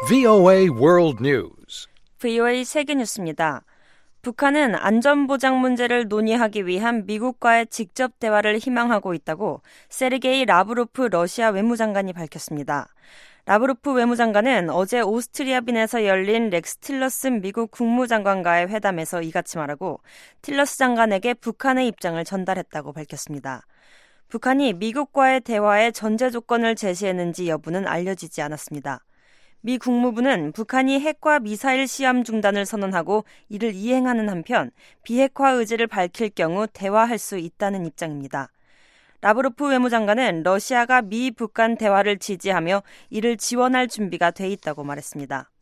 VOA World News. VOA 세계뉴스입니다. 북한은 안전보장 문제를 논의하기 위한 미국과의 직접 대화를 희망하고 있다고 세르게이 라브로프 러시아 외무장관이 밝혔습니다. 라브로프 외무장관은 어제 오스트리아 빈에서 열린 렉스 틸러슨 미국 국무장관과의 회담에서 이같이 말하고 틸러스 장관에게 북한의 입장을 전달했다고 밝혔습니다. 북한이 미국과의 대화에 전제 조건을 제시했는지 여부는 알려지지 않았습니다. 미 국무부는 북한이 핵과 미사일 시험 중단을 선언하고 이를 이행하는 한편 비핵화 의지를 밝힐 경우 대화할 수 있다는 입장입니다. 라브로프 외무장관은 러시아가 미 북한 대화를 지지하며 이를 지원할 준비가 돼 있다고 말했습니다.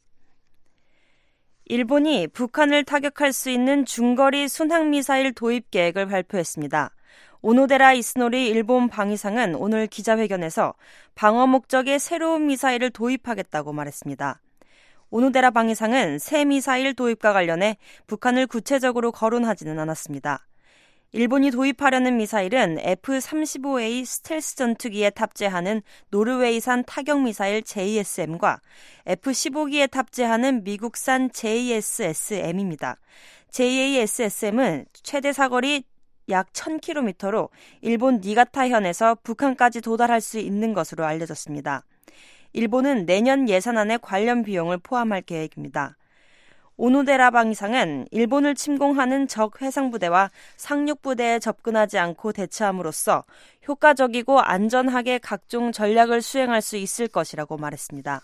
일본이 북한을 타격할 수 있는 중거리 순항미사일 도입 계획을 발표했습니다. 오노데라 이스노리 일본 방위상은 오늘 기자회견에서 방어 목적의 새로운 미사일을 도입하겠다고 말했습니다. 오노데라 방위상은 새 미사일 도입과 관련해 북한을 구체적으로 거론하지는 않았습니다. 일본이 도입하려는 미사일은 F-35A 스텔스 전투기에 탑재하는 노르웨이산 타격미사일 JSM과 F-15기에 탑재하는 미국산 JSSM입니다. JSSM은 최대 사거리 약 1000km로 일본 니가타현에서 북한까지 도달할 수 있는 것으로 알려졌습니다. 일본은 내년 예산안에 관련 비용을 포함할 계획입니다. 오노데라 방위상은 일본을 침공하는 적 해상부대와 상륙부대에 접근하지 않고 대처함으로써 효과적이고 안전하게 각종 전략을 수행할 수 있을 것이라고 말했습니다.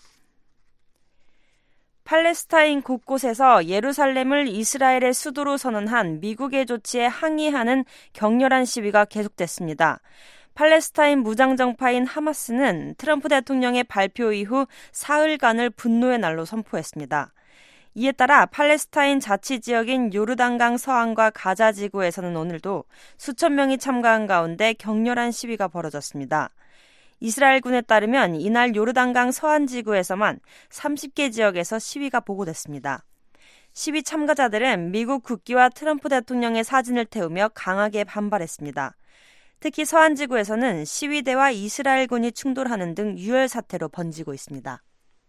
팔레스타인 곳곳에서 예루살렘을 이스라엘의 수도로 선언한 미국의 조치에 항의하는 격렬한 시위가 계속됐습니다. 팔레스타인 무장정파인 하마스는 트럼프 대통령의 발표 이후 사흘간을 분노의 날로 선포했습니다. 이에 따라 팔레스타인 자치지역인 요르단강 서안과 가자 지구에서는 오늘도 수천 명이 참가한 가운데 격렬한 시위가 벌어졌습니다. 이스라엘군에 따르면 이날 요르단강 서안 지구에서만 30개 지역에서 시위가 보고됐습니다. 시위 참가자들은 미국 국기와 트럼프 대통령의 사진을 태우며 강하게 반발했습니다. 특히 서안 지구에서는 시위대와 이스라엘군이 충돌하는 등 유혈 사태로 번지고 있습니다.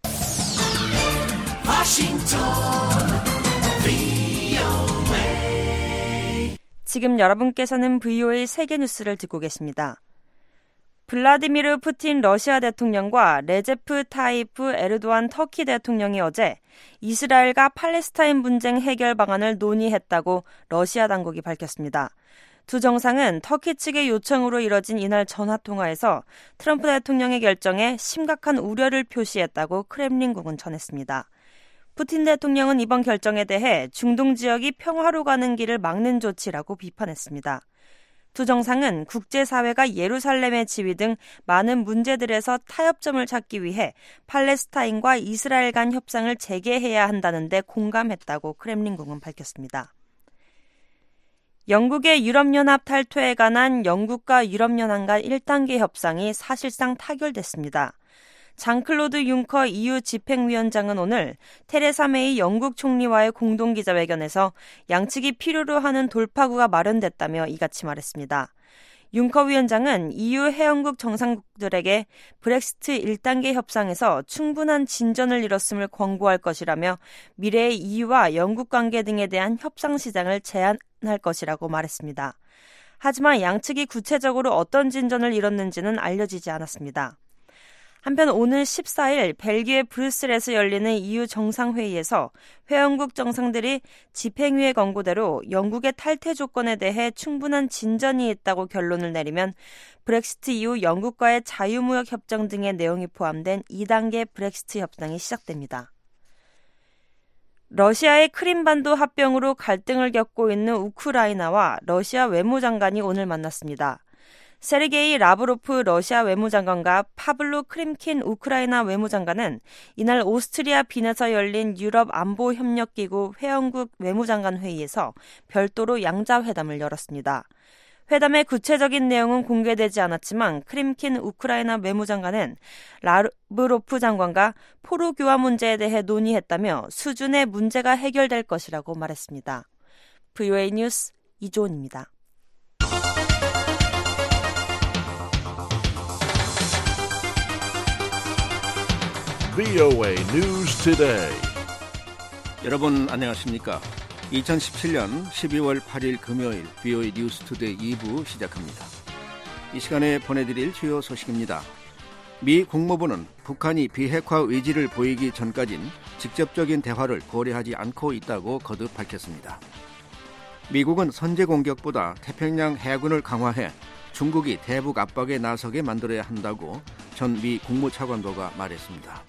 지금 여러분께서는 VOA 세계뉴스를 듣고 계십니다. 블라디미르 푸틴 러시아 대통령과 레제프 타이프 에르도안 터키 대통령이 어제 이스라엘과 팔레스타인 분쟁 해결 방안을 논의했다고 러시아 당국이 밝혔습니다. 두 정상은 터키 측의 요청으로 이뤄진 이날 전화통화에서 트럼프 대통령의 결정에 심각한 우려를 표시했다고 크렘린궁은 전했습니다. 푸틴 대통령은 이번 결정에 대해 중동 지역이 평화로 가는 길을 막는 조치라고 비판했습니다. 두 정상은 국제사회가 예루살렘의 지위 등 많은 문제들에서 타협점을 찾기 위해 팔레스타인과 이스라엘 간 협상을 재개해야 한다는 데 공감했다고 크렘린궁은 밝혔습니다. 영국의 유럽연합 탈퇴에 관한 영국과 유럽연합 간 1단계 협상이 사실상 타결됐습니다. 장클로드 융커 EU 집행위원장은 오늘 테레사 메이 영국 총리와의 공동기자회견에서 양측이 필요로 하는 돌파구가 마련됐다며 이같이 말했습니다. 융커 위원장은 EU 회원국 정상국들에게 브렉시트 1단계 협상에서 충분한 진전을 이뤘음을 권고할 것이라며 미래의 EU와 영국 관계 등에 대한 협상 시장을 제안할 것이라고 말했습니다. 하지만 양측이 구체적으로 어떤 진전을 이뤘는지는 알려지지 않았습니다. 한편 오늘 14일 벨기에 브뤼셀에서 열리는 EU 정상회의에서 회원국 정상들이 집행위의 권고대로 영국의 탈퇴 조건에 대해 충분한 진전이 있다고 결론을 내리면 브렉시트 이후 영국과의 자유무역 협정 등의 내용이 포함된 2단계 브렉시트 협상이 시작됩니다. 러시아의 크림반도 합병으로 갈등을 겪고 있는 우크라이나와 러시아 외무장관이 오늘 만났습니다. 세르게이 라브로프 러시아 외무장관과 파블로 크림킨 우크라이나 외무장관은 이날 오스트리아 빈에서 열린 유럽 안보협력기구 회원국 외무장관 회의에서 별도로 양자회담을 열었습니다. 회담의 구체적인 내용은 공개되지 않았지만 크림킨 우크라이나 외무장관은 라브로프 장관과 포로 교환 문제에 대해 논의했다며 수준의 문제가 해결될 것이라고 말했습니다. VOA 뉴스 이조은입니다. VOA News Today. 여러분 안녕하십니까? 2017년 12월 8일 금요일 VOA 뉴스 투데이 2부 시작합니다. 이 시간에 보내드릴 주요 소식입니다. 미 국무부는 북한이 비핵화 의지를 보이기 전까진 직접적인 대화를 고려하지 않고 있다고 거듭 밝혔습니다. 미국은 선제 공격보다 태평양 해군을 강화해 중국이 대북 압박에 나서게 만들어야 한다고 전 미 국무차관보가 말했습니다.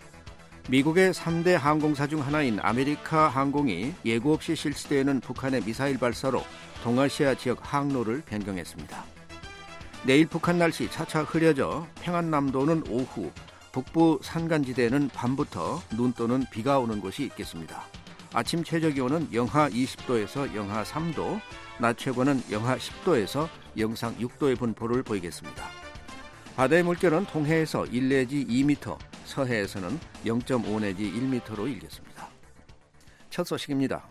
미국의 3대 항공사 중 하나인 아메리카 항공이 예고 없이 실시되는 북한의 미사일 발사로 동아시아 지역 항로를 변경했습니다. 내일 북한 날씨 차차 흐려져 평안남도는 오후, 북부 산간지대는 밤부터 눈 또는 비가 오는 곳이 있겠습니다. 아침 최저기온은 영하 20도에서 영하 3도, 낮 최고는 영하 10도에서 영상 6도의 분포를 보이겠습니다. 바다의 물결은 동해에서 1 내지 2m, 서해에서는 0.5 내지 1m로 일겠습니다. 첫 소식입니다.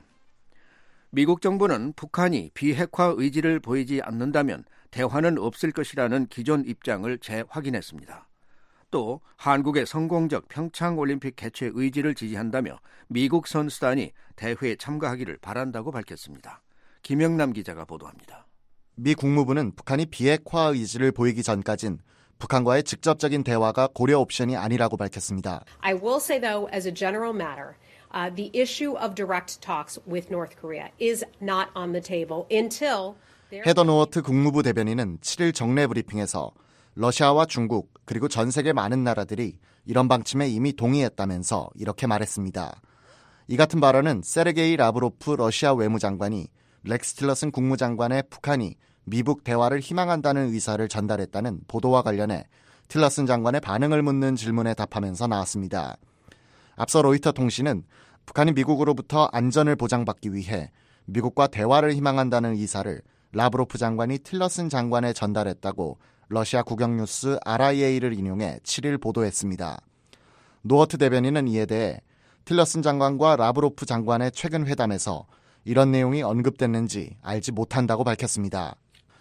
미국 정부는 북한이 비핵화 의지를 보이지 않는다면 대화는 없을 것이라는 기존 입장을 재확인했습니다. 또 한국의 성공적 평창올림픽 개최 의지를 지지한다며 미국 선수단이 대회에 참가하기를 바란다고 밝혔습니다. 김영남 기자가 보도합니다. 미 국무부는 북한이 비핵화 의지를 보이기 전까진 북한과의 직접적인 대화가 고려 옵션이 아니라고 밝혔습니다. I will say though, as a general matter, the issue of direct talks with North Korea is not on the table until 헤더 노어트 국무부 대변인은 7일 정례 브리핑에서 러시아와 중국 그리고 전 세계 많은 나라들이 이런 방침에 이미 동의했다면서 이렇게 말했습니다. 이 같은 발언은 세르게이 라브로프 러시아 외무장관이 렉스 틸러슨 국무장관의 북한이 미북 대화를 희망한다는 의사를 전달했다는 보도와 관련해 틸러슨 장관의 반응을 묻는 질문에 답하면서 나왔습니다. 앞서 로이터 통신은 북한이 미국으로부터 안전을 보장받기 위해 미국과 대화를 희망한다는 의사를 라브로프 장관이 틸러슨 장관에 전달했다고 러시아 국영뉴스 RIA를 인용해 7일 보도했습니다. 노어트 대변인은 이에 대해 틸러슨 장관과 라브로프 장관의 최근 회담에서 이런 내용이 언급됐는지 알지 못한다고 밝혔습니다.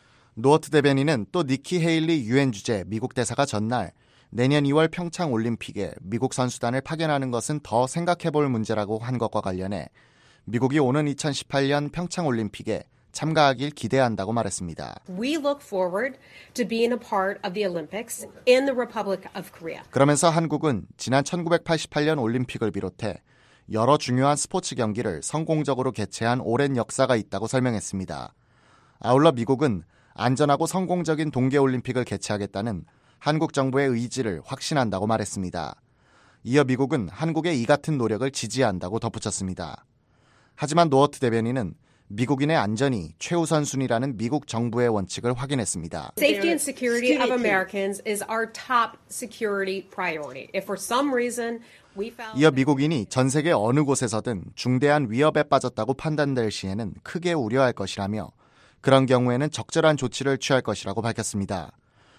노어트 대변인은 또 니키 헤일리 유엔 주재 미국 대사가 전날 내년 2월 평창 올림픽에 미국 선수단을 파견하는 것은 더 생각해볼 문제라고 한 것과 관련해 미국이 오는 2018년 평창 올림픽에 참가하길 기대한다고 말했습니다. we look forward to being a part of the Olympics in the Republic of Korea. 그러면서 한국은 지난 1988년 올림픽을 비롯해 여러 중요한 스포츠 경기를 성공적으로 개최한 오랜 역사가 있다고 설명했습니다. 아울러 미국은 안전하고 성공적인 동계올림픽을 개최하겠다는 한국 정부의 의지를 확신한다고 말했습니다. 이어 미국은 한국의 이 같은 노력을 지지한다고 덧붙였습니다. 하지만 노어트 대변인은 미국인의 안전이 최우선 순위라는 미국 정부의 원칙을 확인했습니다. Safety and security of Americans is our top security priority. If for some reason we found 이어 미국인이 전 세계 어느 곳에서든 중대한 위협에 빠졌다고 판단될 시에는 크게 우려할 것이라며 그런 경우에는 적절한 조치를 취할 것이라고 밝혔습니다.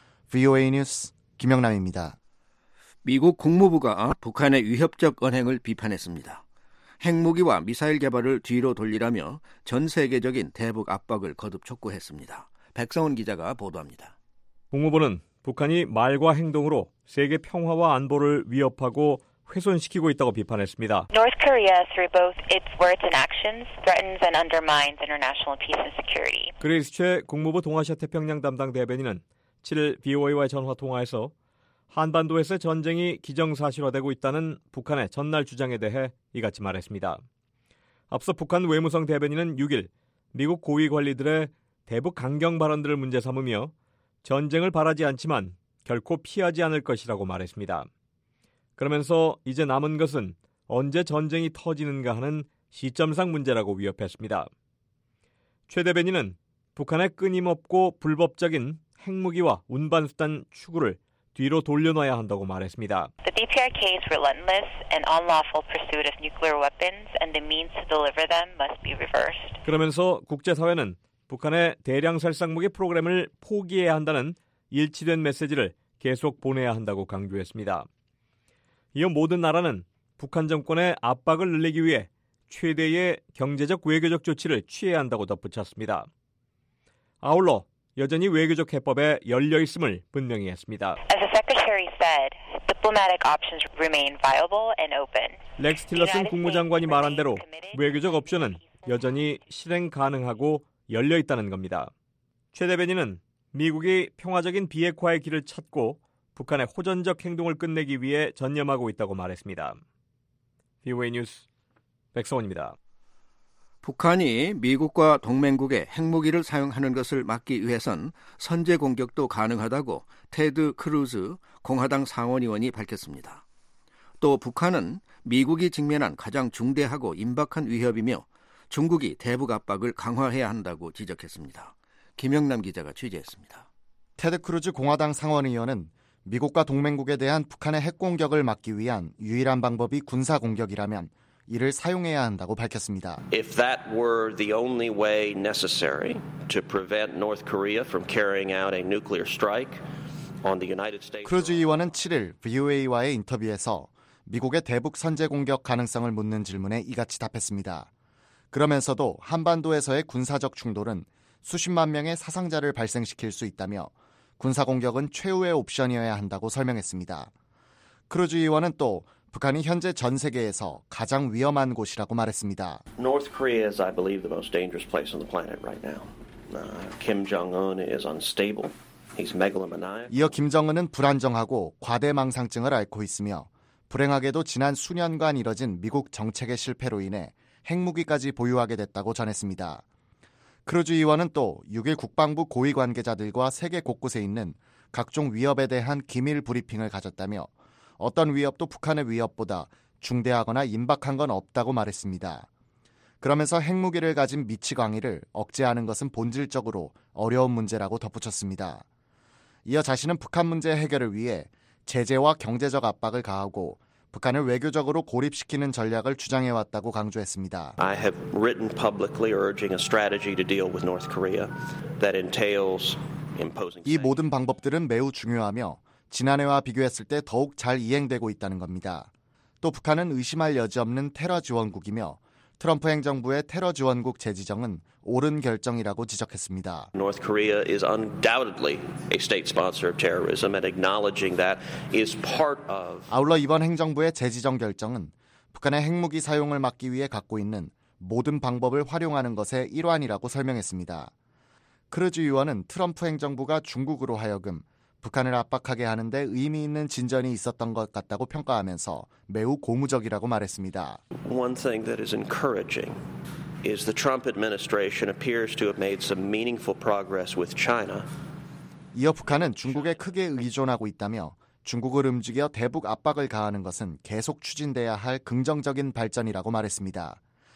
VOA 뉴스 김영남입니다. 미국 국무부가 북한의 위협적 언행을 비판했습니다. 핵무기와 미사일 개발을 뒤로 돌리라며 전 세계적인 대북 압박을 거듭 촉구했습니다. 백성훈 기자가 보도합니다. 국무부는 북한이 말과 행동으로 세계 평화와 안보를 위협하고 훼손시키고 있다고 비판했습니다. North Korea, through both its words and actions, threatens and undermines international peace and security. 그레이스 최 국무부 동아시아 태평양 담당 대변인은 7일 BOA와의 전화 통화에서 한반도에서 전쟁이 기정사실화되고 있다는 북한의 전날 주장에 대해 이같이 말했습니다. 앞서 북한 외무성 대변인은 6일 미국 고위 관리들의 대북 강경 발언들을 문제 삼으며 전쟁을 바라지 않지만 결코 피하지 않을 것이라고 말했습니다. 그러면서 이제 남은 것은 언제 전쟁이 터지는가 하는 시점상 문제라고 위협했습니다. 최 대변인은 북한의 끊임없고 불법적인 핵무기와 운반수단 추구를 뒤로 돌려놔야 한다고 말했습니다. The DPRK's relentless and unlawful pursuit of nuclear weapons and the means to deliver them must be reversed. 그러면서 국제사회는 북한의 대량 살상무기 프로그램을 포기해야 한다는 일치된 메시지를 계속 보내야 한다고 강조했습니다. 이어 모든 나라는 북한 정권의 압박을 늘리기 위해 최대의 경제적 외교적 조치를 취해야 한다고 덧붙였습니다. 아울러 여전히 외교적 해법에 열려 있음을 분명히 했습니다. As the Secretary said, diplomatic options remain viable and open. 렉스 틸러슨 국무장관이 말한 대로 외교적 옵션은 여전히 실행 가능하고 열려 있다는 겁니다. 최 대변인은 미국이 평화적인 비핵화의 길을 찾고 북한의 호전적 행동을 끝내기 위해 전념하고 있다고 말했습니다. VOA 뉴스 백성원입니다. 북한이 미국과 동맹국의 핵무기를 사용하는 것을 막기 위해선 선제 공격도 가능하다고 테드 크루즈 공화당 상원의원이 밝혔습니다. 또 북한은 미국이 직면한 가장 중대하고 임박한 위협이며 중국이 대북 압박을 강화해야 한다고 지적했습니다. 김영남 기자가 취재했습니다. 테드 크루즈 공화당 상원의원은 미국과 동맹국에 대한 북한의 핵공격을 막기 위한 유일한 방법이 군사공격이라면 이를 사용해야 한다고 밝혔습니다. If that were the only way necessary to prevent North Korea from carrying out a nuclear strike on the United States. 크루즈 의원은 7일 VOA와의 인터뷰에서 미국의 대북 선제 공격 가능성을 묻는 질문에 이같이 답했습니다. 그러면서도 한반도에서의 군사적 충돌은 수십만 명의 사상자를 발생시킬 수 있다며 군사공격은 최후의 옵션이어야 한다고 설명했습니다. 크루즈 의원은 또 북한이 현재 전 세계에서 가장 위험한 곳이라고 말했습니다. North Korea is, I believe, the most dangerous place on the planet right now. Kim Jong-un is unstable. He's megalomaniac. 이어 김정은은 불안정하고 과대망상증을 앓고 있으며 불행하게도 지난 수년간 이뤄진 미국 정책의 실패로 인해 핵무기까지 보유하게 됐다고 전했습니다. 크루즈 의원은 또 6일 국방부 고위 관계자들과 세계 곳곳에 있는 각종 위협에 대한 기밀 브리핑을 가졌다며 어떤 위협도 북한의 위협보다 중대하거나 임박한 건 없다고 말했습니다. 그러면서 핵무기를 가진 미치 광의를 억제하는 것은 본질적으로 어려운 문제라고 덧붙였습니다. 이어 자신은 북한 문제 해결을 위해 제재와 경제적 압박을 가하고 북한을 외교적으로 고립시키는 전략을 주장해왔다고 강조했습니다. I have written publicly urging a strategy to deal with North Korea that entails imposing. 이 모든 방법들은 매우 중요하며 지난해와 비교했을 때 더욱 잘 이행되고 있다는 겁니다. 또 북한은 의심할 여지 없는 테러 지원국이며 트럼프 행정부의 테러 지원국 재지정은 옳은 결정이라고 지적했습니다. North Korea is undoubtedly a state sponsor of terrorism and acknowledging that is part of. 아울러 이번 행정부의 재지정 결정은 북한의 핵무기 사용을 막기 위해 갖고 있는 모든 방법을 활용하는 것의 일환이라고 설명했습니다. 크루즈 의원은 트럼프 행정부가 중국으로 하여금 북한을 압박하게 하는데 의미 있는 진전이 있었던 것 같다고 평가하면서 매우 고무적이라고 말했습니다. One thing that is encouraging is the Trump administration appears to have made some meaningful progress with China. 이어 북한은 중국에 크게 의존하고 있다며 중국을 움직여 대북 압박을 가하는 것은 계속 추진돼야 할 긍정적인 발전이라고 말했습니다.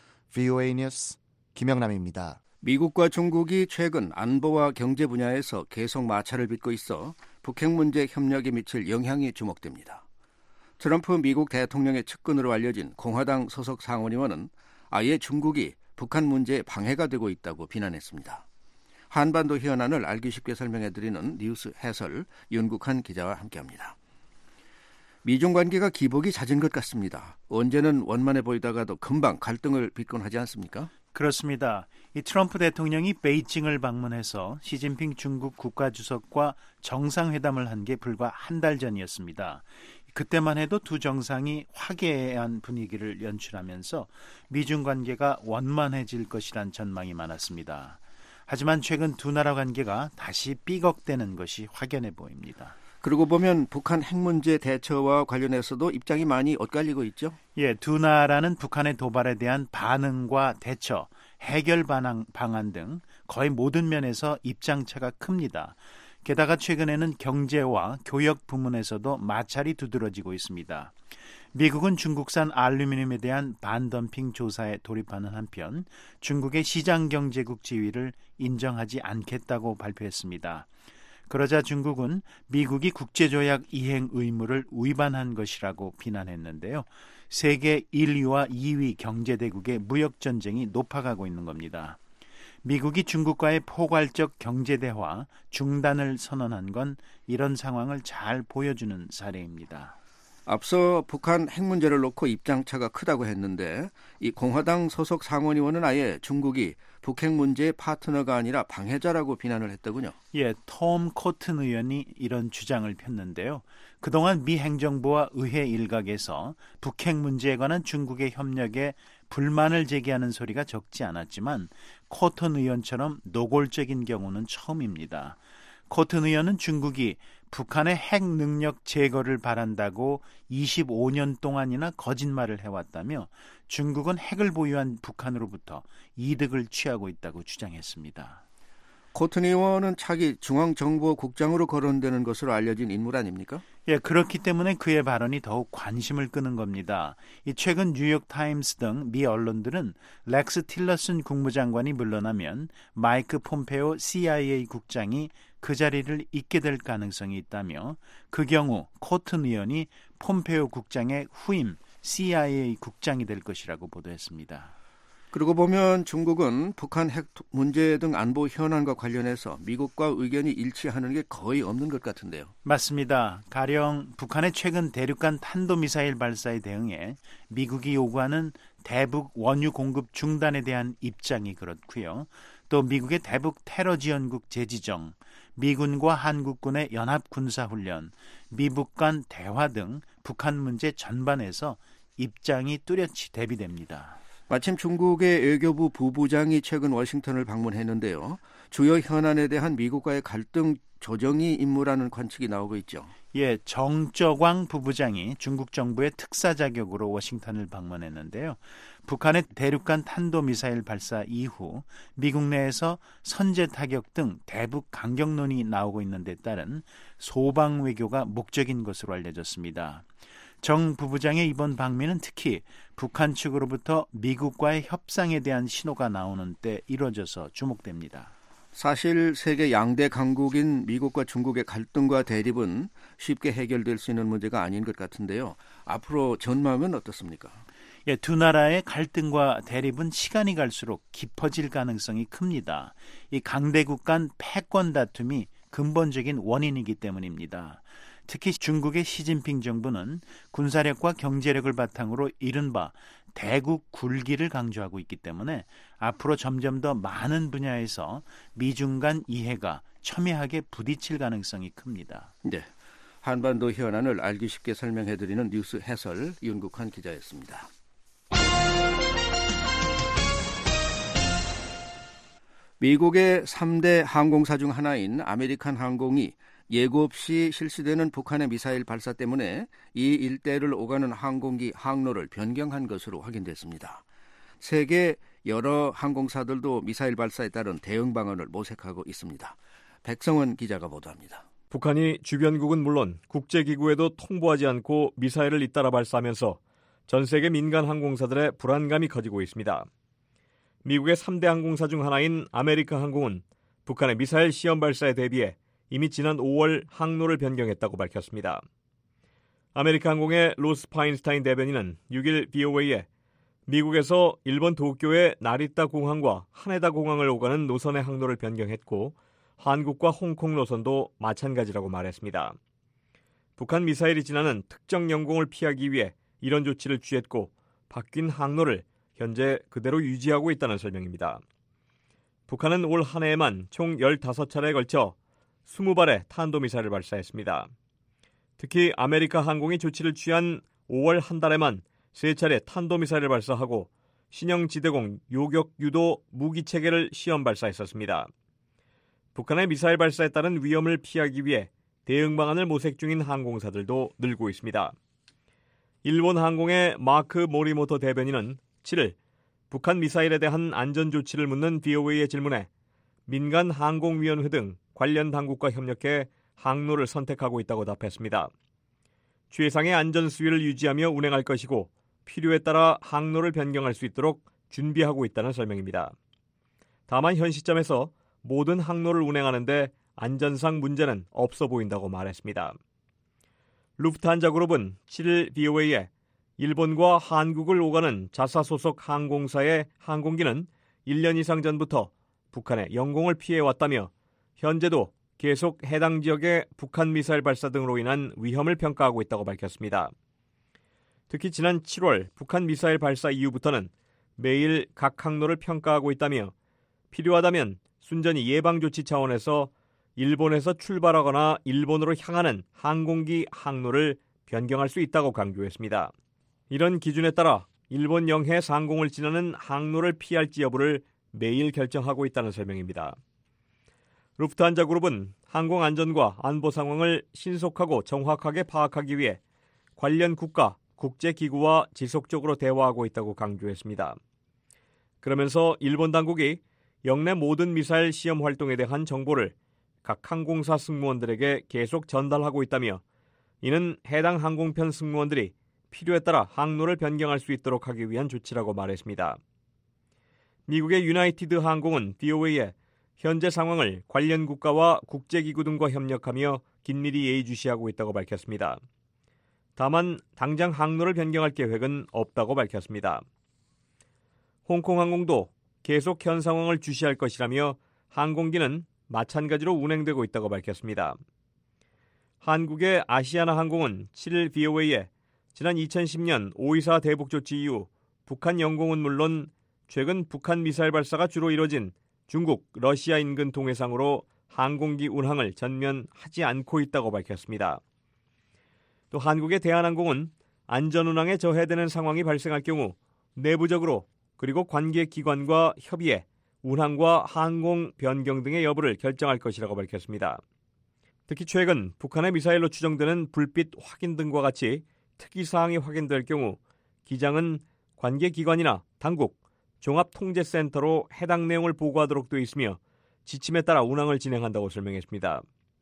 VOA 뉴스 김영남입니다. 미국과 중국이 최근 안보와 경제 분야에서 계속 마찰을 빚고 있어 북핵 문제 협력에 미칠 영향이 주목됩니다. 트럼프 미국 대통령의 측근으로 알려진 공화당 소속 상원의원은 아예 중국이 북한 문제에 방해가 되고 있다고 비난했습니다. 한반도 현안을 알기 쉽게 설명해드리는 뉴스 해설 윤국한 기자와 함께합니다. 미중 관계가 기복이 잦은 것 같습니다. 언제는 원만해 보이다가도 금방 갈등을 빚곤 하지 않습니까? 그렇습니다. 이 트럼프 대통령이 베이징을 방문해서 시진핑 중국 국가주석과 정상회담을 한 게 불과 한 달 전이었습니다. 그때만 해도 두 정상이 화기애애한 분위기를 연출하면서 미중 관계가 원만해질 것이란 전망이 많았습니다. 하지만 최근 두 나라 관계가 다시 삐걱대는 것이 확연해 보입니다. 그러고 보면 북한 핵 문제 대처와 관련해서도 입장이 많이 엇갈리고 있죠? 예, 두 나라는 북한의 도발에 대한 반응과 대처, 해결 방안 등 거의 모든 면에서 입장차가 큽니다. 게다가 최근에는 경제와 교역 부문에서도 마찰이 두드러지고 있습니다. 미국은 중국산 알루미늄에 대한 반덤핑 조사에 돌입하는 한편 중국의 시장경제국 지위를 인정하지 않겠다고 발표했습니다. 그러자 중국은 미국이 국제조약 이행 의무를 위반한 것이라고 비난했는데요. 세계 1위와 2위 경제대국의 무역전쟁이 높아가고 있는 겁니다. 미국이 중국과의 포괄적 경제대화 중단을 선언한 건 이런 상황을 잘 보여주는 사례입니다. 앞서 북한 핵 문제를 놓고 입장차가 크다고 했는데 이 공화당 소속 상원의원은 아예 중국이 북핵 문제의 파트너가 아니라 방해자라고 비난을 했더군요. 예, 톰 코튼 의원이 이런 주장을 폈는데요. 그동안 미 행정부와 의회 일각에서 북핵 문제에 관한 중국의 협력에 불만을 제기하는 소리가 적지 않았지만 코튼 의원처럼 노골적인 경우는 처음입니다. 코튼 의원은 중국이 북한의 핵 능력 제거를 바란다고 25년 동안이나 거짓말을 해왔다며 중국은 핵을 보유한 북한으로부터 이득을 취하고 있다고 주장했습니다. 코튼 의원은 차기 중앙정보국장으로 거론되는 것으로 알려진 인물 아닙니까? 예, 그렇기 때문에 그의 발언이 더욱 관심을 끄는 겁니다. 최근 뉴욕타임스 등 미 언론들은 렉스 틸러슨 국무장관이 물러나면 마이크 폼페오 CIA 국장이 그 자리를 잇게 될 가능성이 있다며 그 경우 코튼 의원이 폼페오 국장의 후임 CIA 국장이 될 것이라고 보도했습니다. 그러고 보면 중국은 북한 핵 문제 등 안보 현안과 관련해서 미국과 의견이 일치하는 게 거의 없는 것 같은데요. 맞습니다. 가령 북한의 최근 대륙간 탄도미사일 발사에 대응해 미국이 요구하는 대북 원유 공급 중단에 대한 입장이 그렇고요. 또 미국의 대북 테러 지원국 재지정, 미군과 한국군의 연합 군사훈련, 미북 간 대화 등 북한 문제 전반에서 입장이 뚜렷이 대비됩니다. 마침 중국의 외교부 부부장이 최근 워싱턴을 방문했는데요. 주요 현안에 대한 미국과의 갈등 조정이 임무라는 관측이 나오고 있죠. 예, 정저광 부부장이 중국 정부의 특사 자격으로 워싱턴을 방문했는데요. 북한의 대륙간 탄도미사일 발사 이후 미국 내에서 선제 타격 등 대북 강경론이 나오고 있는 데 따른 소방 외교가 목적인 것으로 알려졌습니다. 정 부부장의 이번 방미는 특히 북한 측으로부터 미국과의 협상에 대한 신호가 나오는 때 이루어져서 주목됩니다. 사실 세계 양대 강국인 미국과 중국의 갈등과 대립은 쉽게 해결될 수 있는 문제가 아닌 것 같은데요. 앞으로 전망은 어떻습니까? 예, 두 나라의 갈등과 대립은 시간이 갈수록 깊어질 가능성이 큽니다. 이 강대국 간 패권 다툼이 근본적인 원인이기 때문입니다. 특히 중국의 시진핑 정부는 군사력과 경제력을 바탕으로 이른바 대국 굴기를 강조하고 있기 때문에 앞으로 점점 더 많은 분야에서 미중 간 이해가 첨예하게 부딪힐 가능성이 큽니다. 네, 한반도 현안을 알기 쉽게 설명해드리는 뉴스 해설 윤국환 기자였습니다. 미국의 3대 항공사 중 하나인 아메리칸 항공이 예고 없이 실시되는 북한의 미사일 발사 때문에 이 일대를 오가는 항공기 항로를 변경한 것으로 확인됐습니다. 세계 여러 항공사들도 미사일 발사에 따른 대응 방안을 모색하고 있습니다. 백성원 기자가 보도합니다. 북한이 주변국은 물론 국제기구에도 통보하지 않고 미사일을 잇따라 발사하면서 전 세계 민간 항공사들의 불안감이 커지고 있습니다. 미국의 3대 항공사 중 하나인 아메리카 항공은 북한의 미사일 시험 발사에 대비해 이미 지난 5월 항로를 변경했다고 밝혔습니다. 아메리카 항공의 로스 파인스타인 대변인은 6일 BOA에 미국에서 일본 도쿄의 나리타 공항과 하네다 공항을 오가는 노선의 항로를 변경했고 한국과 홍콩 노선도 마찬가지라고 말했습니다. 북한 미사일이 지나는 특정 영공을 피하기 위해 이런 조치를 취했고 바뀐 항로를 현재 그대로 유지하고 있다는 설명입니다. 북한은 올 한 해에만 총 15차례에 걸쳐 20발의 탄도미사일을 발사했습니다. 특히 아메리카 항공이 조치를 취한 5월 한 달에만 3차례 탄도미사일을 발사하고 신형 지대공 요격 유도 무기체계를 시험 발사했었습니다. 북한의 미사일 발사에 따른 위험을 피하기 위해 대응 방안을 모색 중인 항공사들도 늘고 있습니다. 일본 항공의 마크 모리모토 대변인은 7일 북한 미사일에 대한 안전 조치를 묻는 BOA의 질문에 민간 항공위원회 등 관련 당국과 협력해 항로를 선택하고 있다고 답했습니다. 최상의 안전 수위를 유지하며 운행할 것이고 필요에 따라 항로를 변경할 수 있도록 준비하고 있다는 설명입니다. 다만 현 시점에서 모든 항로를 운행하는데 안전상 문제는 없어 보인다고 말했습니다. 루프트한자 그룹은 7일 BOA에 일본과 한국을 오가는 자사 소속 항공사의 항공기는 1년 이상 전부터 북한의 영공을 피해왔다며 현재도 계속 해당 지역의 북한 미사일 발사 등으로 인한 위험을 평가하고 있다고 밝혔습니다. 특히 지난 7월 북한 미사일 발사 이후부터는 매일 각 항로를 평가하고 있다며 필요하다면 순전히 예방조치 차원에서 일본에서 출발하거나 일본으로 향하는 항공기 항로를 변경할 수 있다고 강조했습니다. 이런 기준에 따라 일본 영해 상공을 지나는 항로를 피할지 여부를 매일 결정하고 있다는 설명입니다. 루프트한자 그룹은 항공 안전과 안보 상황을 신속하고 정확하게 파악하기 위해 관련 국가, 국제기구와 지속적으로 대화하고 있다고 강조했습니다. 그러면서 일본 당국이 영내 모든 미사일 시험 활동에 대한 정보를 각 항공사 승무원들에게 계속 전달하고 있다며 이는 해당 항공편 승무원들이 필요에 따라 항로를 변경할 수 있도록 하기 위한 조치라고 말했습니다. 미국의 유나이티드 항공은 BOA에 현재 상황을 관련 국가와 국제기구 등과 협력하며 긴밀히 예의주시하고 있다고 밝혔습니다. 다만 당장 항로를 변경할 계획은 없다고 밝혔습니다. 홍콩 항공도 계속 현 상황을 주시할 것이라며 항공기는 마찬가지로 운행되고 있다고 밝혔습니다. 한국의 아시아나 항공은 7일 BOA에 지난 2010년 5.24 대북 조치 이후 북한 영공은 물론 최근 북한 미사일 발사가 주로 이뤄진 중국, 러시아 인근 동해상으로 항공기 운항을 전면 하지 않고 있다고 밝혔습니다. 또 한국의 대한항공은 안전운항에 저해되는 상황이 발생할 경우 내부적으로 그리고 관계기관과 협의해 운항과 항공 변경 등의 여부를 결정할 것이라고 밝혔습니다. 특히 최근 북한의 미사일로 추정되는 불빛 확인 등과 같이 특이사항이 확인될 경우 기장은 관계기관이나 당국, 종합통제센터로 해당 내용을 보고하도록 되어 있으며 지침에 따라 운항을 진행한다고 설명했습니다.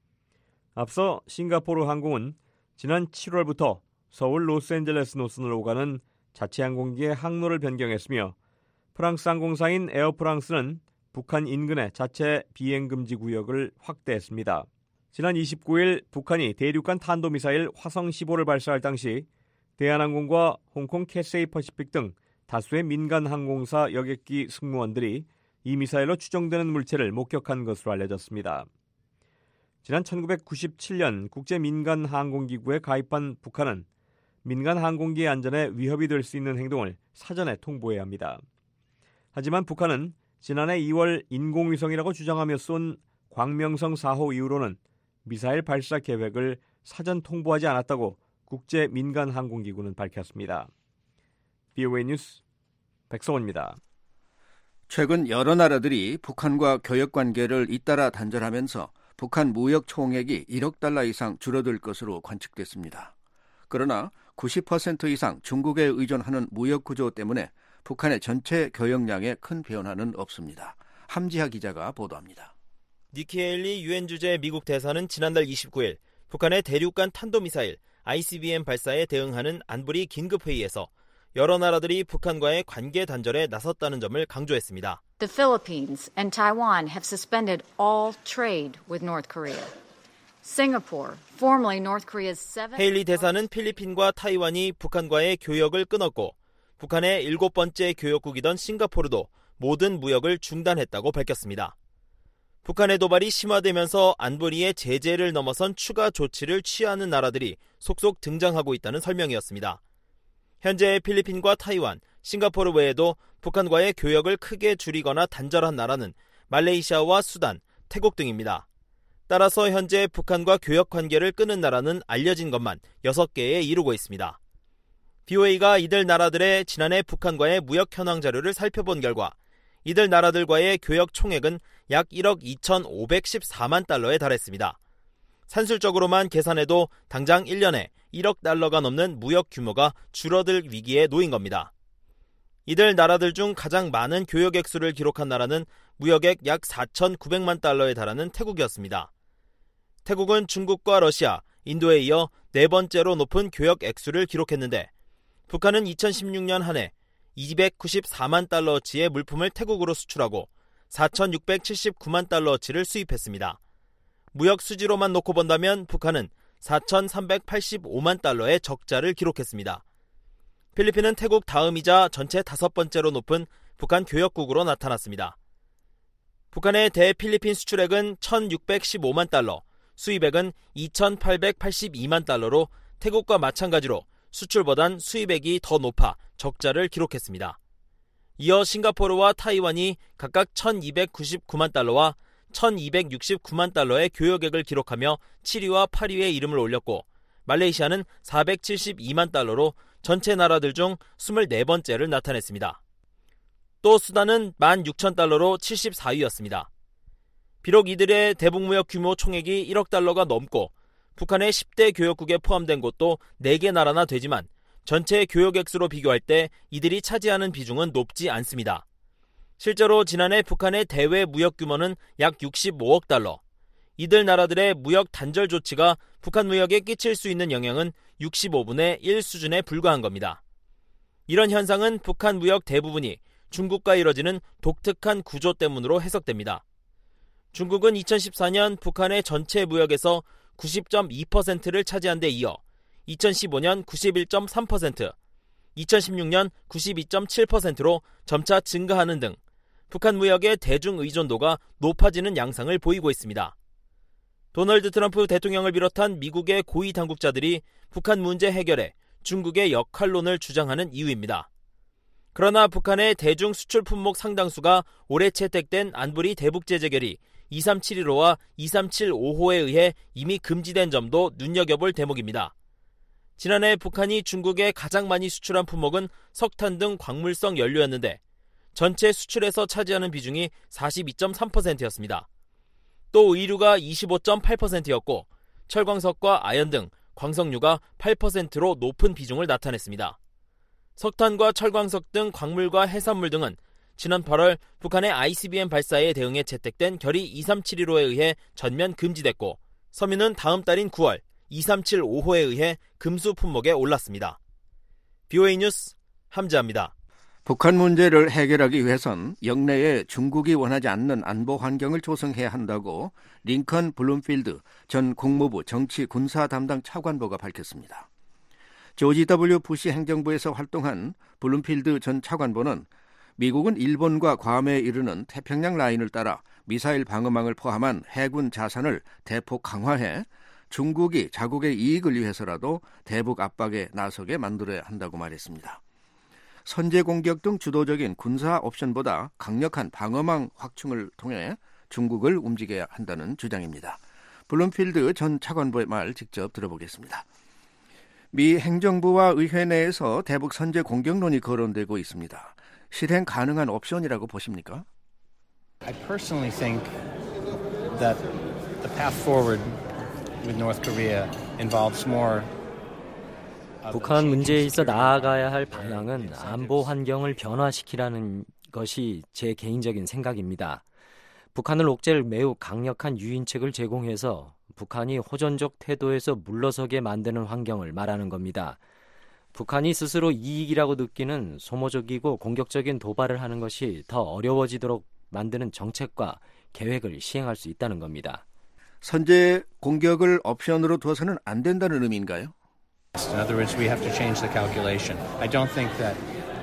앞서 싱가포르 항공은 지난 7월부터 서울 로스앤젤레스 노선을 오가는 자체 항공기의 항로를 변경했으며 프랑스 항공사인 에어프랑스는 북한 인근의 자체 비행금지 구역을 확대했습니다. 지난 29일 북한이 대륙간 탄도미사일 화성-15를 발사할 당시 대한항공과 홍콩 캐세이 퍼시픽 등 다수의 민간 항공사 여객기 승무원들이 이 미사일로 추정되는 물체를 목격한 것으로 알려졌습니다. 지난 1997년 국제민간항공기구에 가입한 북한은 민간 항공기의 안전에 위협이 될 수 있는 행동을 사전에 통보해야 합니다. 하지만 북한은 지난해 2월 인공위성이라고 주장하며 쏜 광명성 4호 이후로는 미사일 발사 계획을 사전 통보하지 않았다고 국제민간항공기구는 밝혔습니다. BOA 뉴스 백성원입니다. 최근 여러 나라들이 북한과 교역관계를 잇따라 단절하면서 북한 무역 총액이 1억 달러 이상 줄어들 것으로 관측됐습니다. 그러나 90% 이상 중국에 의존하는 무역 구조 때문에 북한의 전체 교역량에 큰 변화는 없습니다. 함지하 기자가 보도합니다. 니키 헤일리 유엔 주재 미국 대사는 지난달 29일 북한의 대륙간 탄도미사일 ICBM 발사에 대응하는 안보리 긴급회의에서 여러 나라들이 북한과의 관계 단절에 나섰다는 점을 강조했습니다. The Philippines and Taiwan have suspended all trade with North Korea. Singapore, formerly North Korea's seventh... 헤일리 대사는 필리핀과 타이완이 북한과의 교역을 끊었고 북한의 7번째 교역국이던 싱가포르도 모든 무역을 중단했다고 밝혔습니다. 북한의 도발이 심화되면서 안보리의 제재를 넘어선 추가 조치를 취하는 나라들이 속속 등장하고 있다는 설명이었습니다. 현재 필리핀과 타이완, 싱가포르 외에도 북한과의 교역을 크게 줄이거나 단절한 나라는 말레이시아와 수단, 태국 등입니다. 따라서 현재 북한과 교역 관계를 끊은 나라는 알려진 것만 6개에 이르고 있습니다. BOA가 이들 나라들의 지난해 북한과의 무역 현황 자료를 살펴본 결과 이들 나라들과의 교역 총액은 약 1억 2,514만 달러에 달했습니다. 산술적으로만 계산해도 당장 1년에 1억 달러가 넘는 무역 규모가 줄어들 위기에 놓인 겁니다. 이들 나라들 중 가장 많은 교역 액수를 기록한 나라는 무역액 약 4,900만 달러에 달하는 태국이었습니다. 태국은 중국과 러시아, 인도에 이어 4번째로 높은 교역 액수를 기록했는데 북한은 2016년 한 해 294만 달러어치의 물품을 태국으로 수출하고 4,679만 달러어치를 수입했습니다. 무역 수지로만 놓고 본다면 북한은 4,385만 달러의 적자를 기록했습니다. 필리핀은 태국 다음이자 전체 5번째로 높은 북한 교역국으로 나타났습니다. 북한의 대필리핀 수출액은 1,615만 달러, 수입액은 2,882만 달러로 태국과 마찬가지로 수출보단 수입액이 더 높아 적자를 기록했습니다. 이어 싱가포르와 타이완이 각각 1,299만 달러와 1,269만 달러의 교역액을 기록하며 7위와 8위에 이름을 올렸고 말레이시아는 472만 달러로 전체 나라들 중 24번째를 나타냈습니다. 또 수단은 16,000달러로 74위였습니다. 비록 이들의 대북무역 규모 총액이 1억 달러가 넘고 북한의 10대 교역국에 포함된 곳도 4개 나라나 되지만 전체 교역액수로 비교할 때 이들이 차지하는 비중은 높지 않습니다. 실제로 지난해 북한의 대외 무역 규모는 약 65억 달러. 이들 나라들의 무역 단절 조치가 북한 무역에 끼칠 수 있는 영향은 65분의 1 수준에 불과한 겁니다. 이런 현상은 북한 무역 대부분이 중국과 이뤄지는 독특한 구조 때문으로 해석됩니다. 중국은 2014년 북한의 전체 무역에서 90.2%를 차지한 데 이어 2015년 91.3%, 2016년 92.7%로 점차 증가하는 등 북한 무역의 대중 의존도가 높아지는 양상을 보이고 있습니다. 도널드 트럼프 대통령을 비롯한 미국의 고위 당국자들이 북한 문제 해결에 중국의 역할론을 주장하는 이유입니다. 그러나 북한의 대중 수출 품목 상당수가 올해 채택된 안보리 대북제재결의 2371호와 2375호에 의해 이미 금지된 점도 눈여겨볼 대목입니다. 지난해 북한이 중국에 가장 많이 수출한 품목은 석탄 등 광물성 연료였는데 전체 수출에서 차지하는 비중이 42.3%였습니다. 또 의류가 25.8%였고 철광석과 아연 등 광석류가 8%로 높은 비중을 나타냈습니다. 석탄과 철광석 등 광물과 해산물 등은 지난 8월 북한의 ICBM 발사에 대응해 채택된 결의 2371호에 의해 전면 금지됐고 섬유는 다음 달인 9월 2375호에 의해 금수 품목에 올랐습니다. BOA 뉴스 함재합니다. 북한 문제를 해결하기 위해선 역내에 중국이 원하지 않는 안보 환경을 조성해야 한다고 링컨 블룸필드 전 국무부 정치 군사 담당 차관보가 밝혔습니다. 조지 W. 부시 행정부에서 활동한 블룸필드 전 차관보는 미국은 일본과 괌에 이르는 태평양 라인을 따라 미사일 방어망을 포함한 해군 자산을 대폭 강화해 중국이 자국의 이익을 위해서라도 대북 압박에 나서게 만들어야 한다고 말했습니다. 선제 공격 등 주도적인 군사 옵션보다 강력한 방어망 확충을 통해 중국을 움직여야 한다는 주장입니다. 블룸필드 전 차관보의 말 직접 들어보겠습니다. 미 행정부와 의회 내에서 대북 선제 공격론이 거론되고 있습니다. 실행 가능한 옵션이라고 보십니까? I personally think that the path forward with North Korea involves more 북한 문제에 있어 나아가야 할 방향은 안보 환경을 변화시키라는 것이 제 개인적인 생각입니다. 북한을 옥죄할 매우 강력한 유인책을 제공해서 북한이 호전적 태도에서 물러서게 만드는 환경을 말하는 겁니다. 북한이 스스로 이익이라고 느끼는 소모적이고 공격적인 도발을 하는 것이 더 어려워지도록 만드는 정책과 계획을 시행할 수 있다는 겁니다. 선제 공격을 옵션으로 둬서는 안 된다는 의미인가요? In other words, we have to change the calculation. I don't think that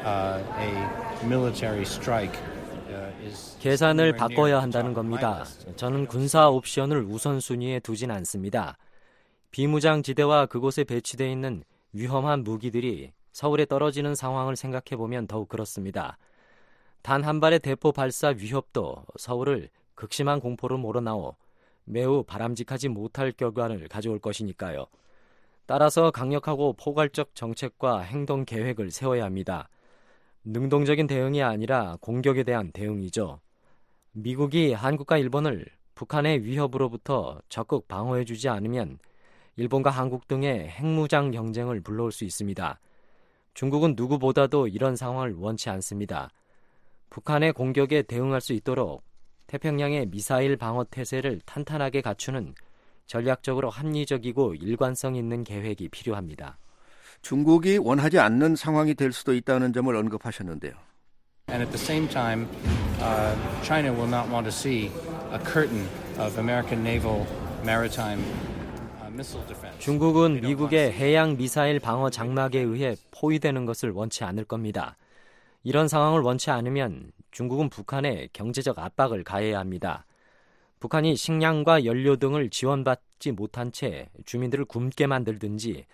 a military strike is 계산을 바꿔야 한다는 겁니다. 저는 군사 옵션을 우선순위에 두진 않습니다. 비무장지대와 그곳에 배치되어 있는 위험한 무기들이 서울에 떨어지는 상황을 생각해보면 더욱 그렇습니다. 단 한 발의 대포 발사 위협도 서울을 극심한 공포로 몰아넣어 매우 바람직하지 못할 결과를 가져올 것이니까요. 따라서 강력하고 포괄적 정책과 행동 계획을 세워야 합니다. 능동적인 대응이 아니라 공격에 대한 대응이죠. 미국이 한국과 일본을 북한의 위협으로부터 적극 방어해주지 않으면 일본과 한국 등의 핵무장 경쟁을 불러올 수 있습니다. 중국은 누구보다도 이런 상황을 원치 않습니다. 북한의 공격에 대응할 수 있도록 태평양의 미사일 방어 태세를 탄탄하게 갖추는 전략적으로 합리적이고 일관성 있는 계획이 필요합니다. 중국이 원하지 않는 상황이 될 수도 있다는 점을 언급하셨는데요. And at the same time, China will not want to see a curtain of American naval maritime missile defense. 중국은 미국의 해양 미사일 방어 장막에 의해 포위되는 것을 원치 않을 겁니다. 이런 상황을 원치 않으면 중국은 북한에 경제적 압박을 가해야 합니다. 북한이 식량과 연료 등을 지원받지 못한 채 주민들을 굶게 만들든지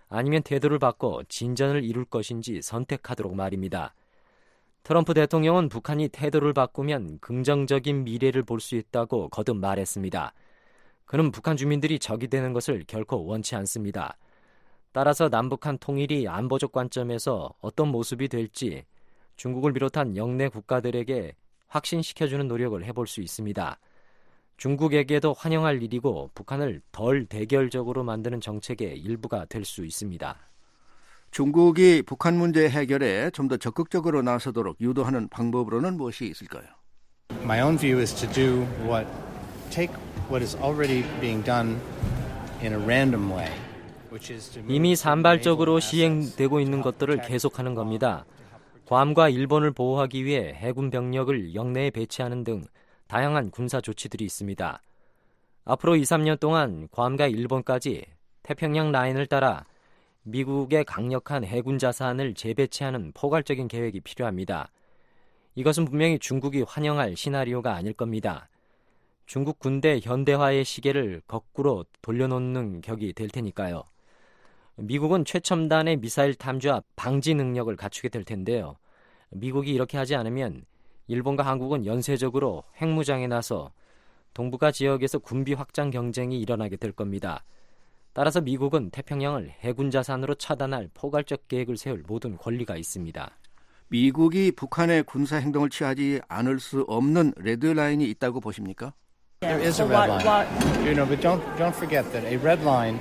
아니면 태도를 바꿔 진전을 이룰 것인지 선택하도록 말입니다. 트럼프 대통령은 북한이 태도를 바꾸면 긍정적인 미래를 볼 수 있다고 거듭 말했습니다. 그는 북한 주민들이 적이 되는 것을 결코 원치 않습니다. 따라서 남북한 통일이 안보적 관점에서 어떤 모습이 될지 중국을 비롯한 영내 국가들에게 확신시켜주는 노력을 해볼 수 있습니다. 중국에게도 환영할 일이고 북한을 덜 대결적으로 만드는 정책의 일부가 될 수 있습니다. 중국이 북한 문제 해결에 좀 더 적극적으로 나서도록 유도하는 방법으로는 무엇이 있을까요? My own view is to take what is already being done in a random way. 이미 산발적으로 시행되고 있는 것들을 계속하는 겁니다. 괌과 일본을 보호하기 위해 해군 병력을 영내에 배치하는 등 다양한 군사 조치들이 있습니다. 앞으로 2-3년 동안 괌과 일본까지 태평양 라인을 따라 미국의 강력한 해군 자산을 재배치하는 포괄적인 계획이 필요합니다. 이것은 분명히 중국이 환영할 시나리오가 아닐 겁니다. 중국 군대 현대화의 시계를 거꾸로 돌려놓는 격이 될 테니까요. 미국은 최첨단의 미사일 탐지와 방지 능력을 갖추게 될 텐데요. 미국이 이렇게 하지 않으면 일본과 한국은 연쇄적으로 핵무장에 나서 동북아 지역에서 군비 확장 경쟁이 일어나게 될 겁니다. 따라서 미국은 태평양을 해군 자산으로 차단할 포괄적 계획을 세울 모든 권리가 있습니다. 미국이 북한의 군사 행동을 취하지 않을 수 없는 레드라인이 있다고 보십니까? There is a red line. You know, but don't forget that a red line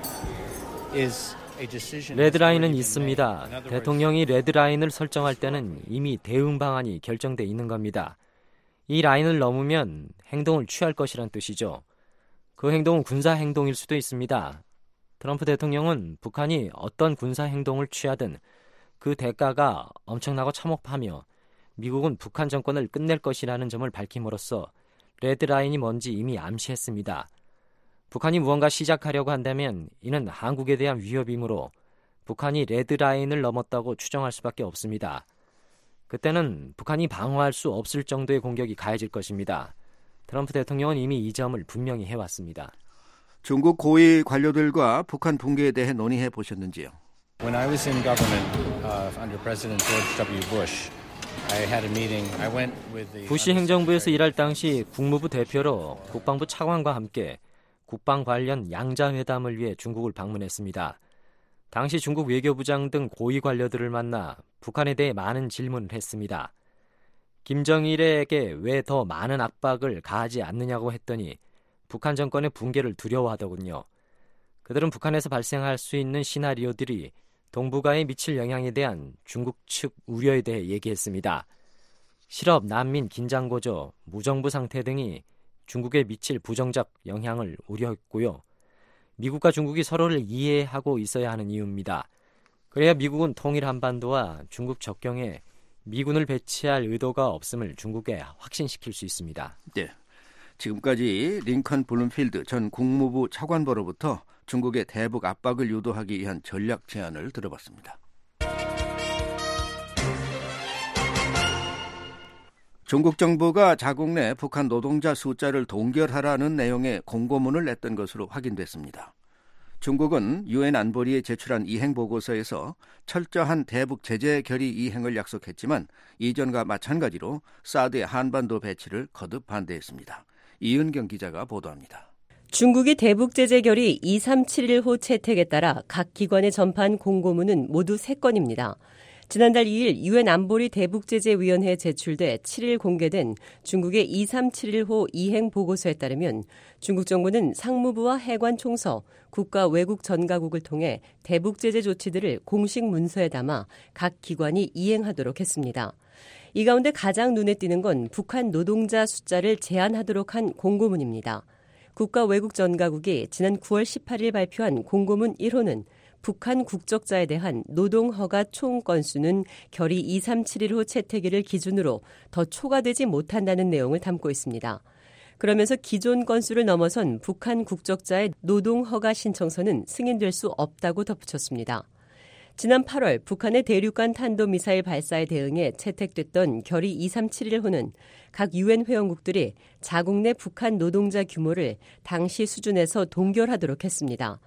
레드라인은 있습니다. 대통령이 레드라인을 설정할 때는 이미 대응 방안이 결정돼 있는 겁니다. 이 라인을 넘으면 행동을 취할 것이란 뜻이죠. 그 행동은 군사 행동일 수도 있습니다. 트럼프 대통령은 북한이 어떤 군사 행동을 취하든 그 대가가 엄청나고 참혹하며 미국은 북한 정권을 끝낼 것이라는 점을 밝힘으로써 레드라인이 뭔지 이미 암시했습니다. 북한이 무언가 시작하려고 한다면 이는 한국에 대한 위협이므로 북한이 레드라인을 넘었다고 추정할 수밖에 없습니다. 그때는 북한이 방어할 수 없을 정도의 공격이 가해질 것입니다. 트럼프 대통령은 이미 이 점을 분명히 해왔습니다. 중국 고위 관료들과 북한 붕괴에 대해 논의해 보셨는지요? When I was in government under President George W. Bush, I had a meeting. I went with the 부시 행정부에서 일할 당시 국무부 대표로 국방부 차관과 함께 국방 관련 양자회담을 위해 중국을 방문했습니다. 당시 중국 외교부장 등 고위 관료들을 만나 북한에 대해 많은 질문을 했습니다. 김정일에게 왜 더 많은 압박을 가하지 않느냐고 했더니 북한 정권의 붕괴를 두려워하더군요. 그들은 북한에서 발생할 수 있는 시나리오들이 동북아에 미칠 영향에 대한 중국 측 우려에 대해 얘기했습니다. 실업, 난민, 긴장고조, 무정부 상태 등이 중국에 미칠 부정적 영향을 우려했고요. 미국과 중국이 서로를 이해하고 있어야 하는 이유입니다. 그래야 미국은 통일 한반도와 중국 접경에 미군을 배치할 의도가 없음을 중국에 확신시킬 수 있습니다. 네, 지금까지 링컨 블룸필드 전 국무부 차관보로부터 중국의 대북 압박을 유도하기 위한 전략 제안을 들어봤습니다. 중국 정부가 자국 내 북한 노동자 숫자를 동결하라는 내용의 공고문을 냈던 것으로 확인됐습니다. 중국은 유엔 안보리에 제출한 이행 보고서에서 철저한 대북 제재 결의 이행을 약속했지만 이전과 마찬가지로 사드의 한반도 배치를 거듭 반대했습니다. 이은경 기자가 보도합니다. 중국이 대북 제재 결의 2371호 채택에 따라 각 기관에 전파한 공고문은 모두 3건입니다. 지난달 2일 유엔 안보리 대북제재위원회에 제출돼 7일 공개된 중국의 2371호 이행 보고서에 따르면 중국 정부는 상무부와 해관총서, 국가외국전가국을 통해 대북제재 조치들을 공식 문서에 담아 각 기관이 이행하도록 했습니다. 이 가운데 가장 눈에 띄는 건 북한 노동자 숫자를 제한하도록 한 공고문입니다. 국가외국전가국이 지난 9월 18일 발표한 공고문 1호는 북한 국적자에 대한 노동허가 총 건수는 결의 2371호 채택일을 기준으로 더 초과되지 못한다는 내용을 담고 있습니다. 그러면서 기존 건수를 넘어선 북한 국적자의 노동허가 신청서는 승인될 수 없다고 덧붙였습니다. 지난 8월 북한의 대륙간 탄도미사일 발사에 대응해 채택됐던 결의 2371호는 각 유엔 회원국들이 자국 내 북한 노동자 규모를 당시 수준에서 동결하도록 했습니다.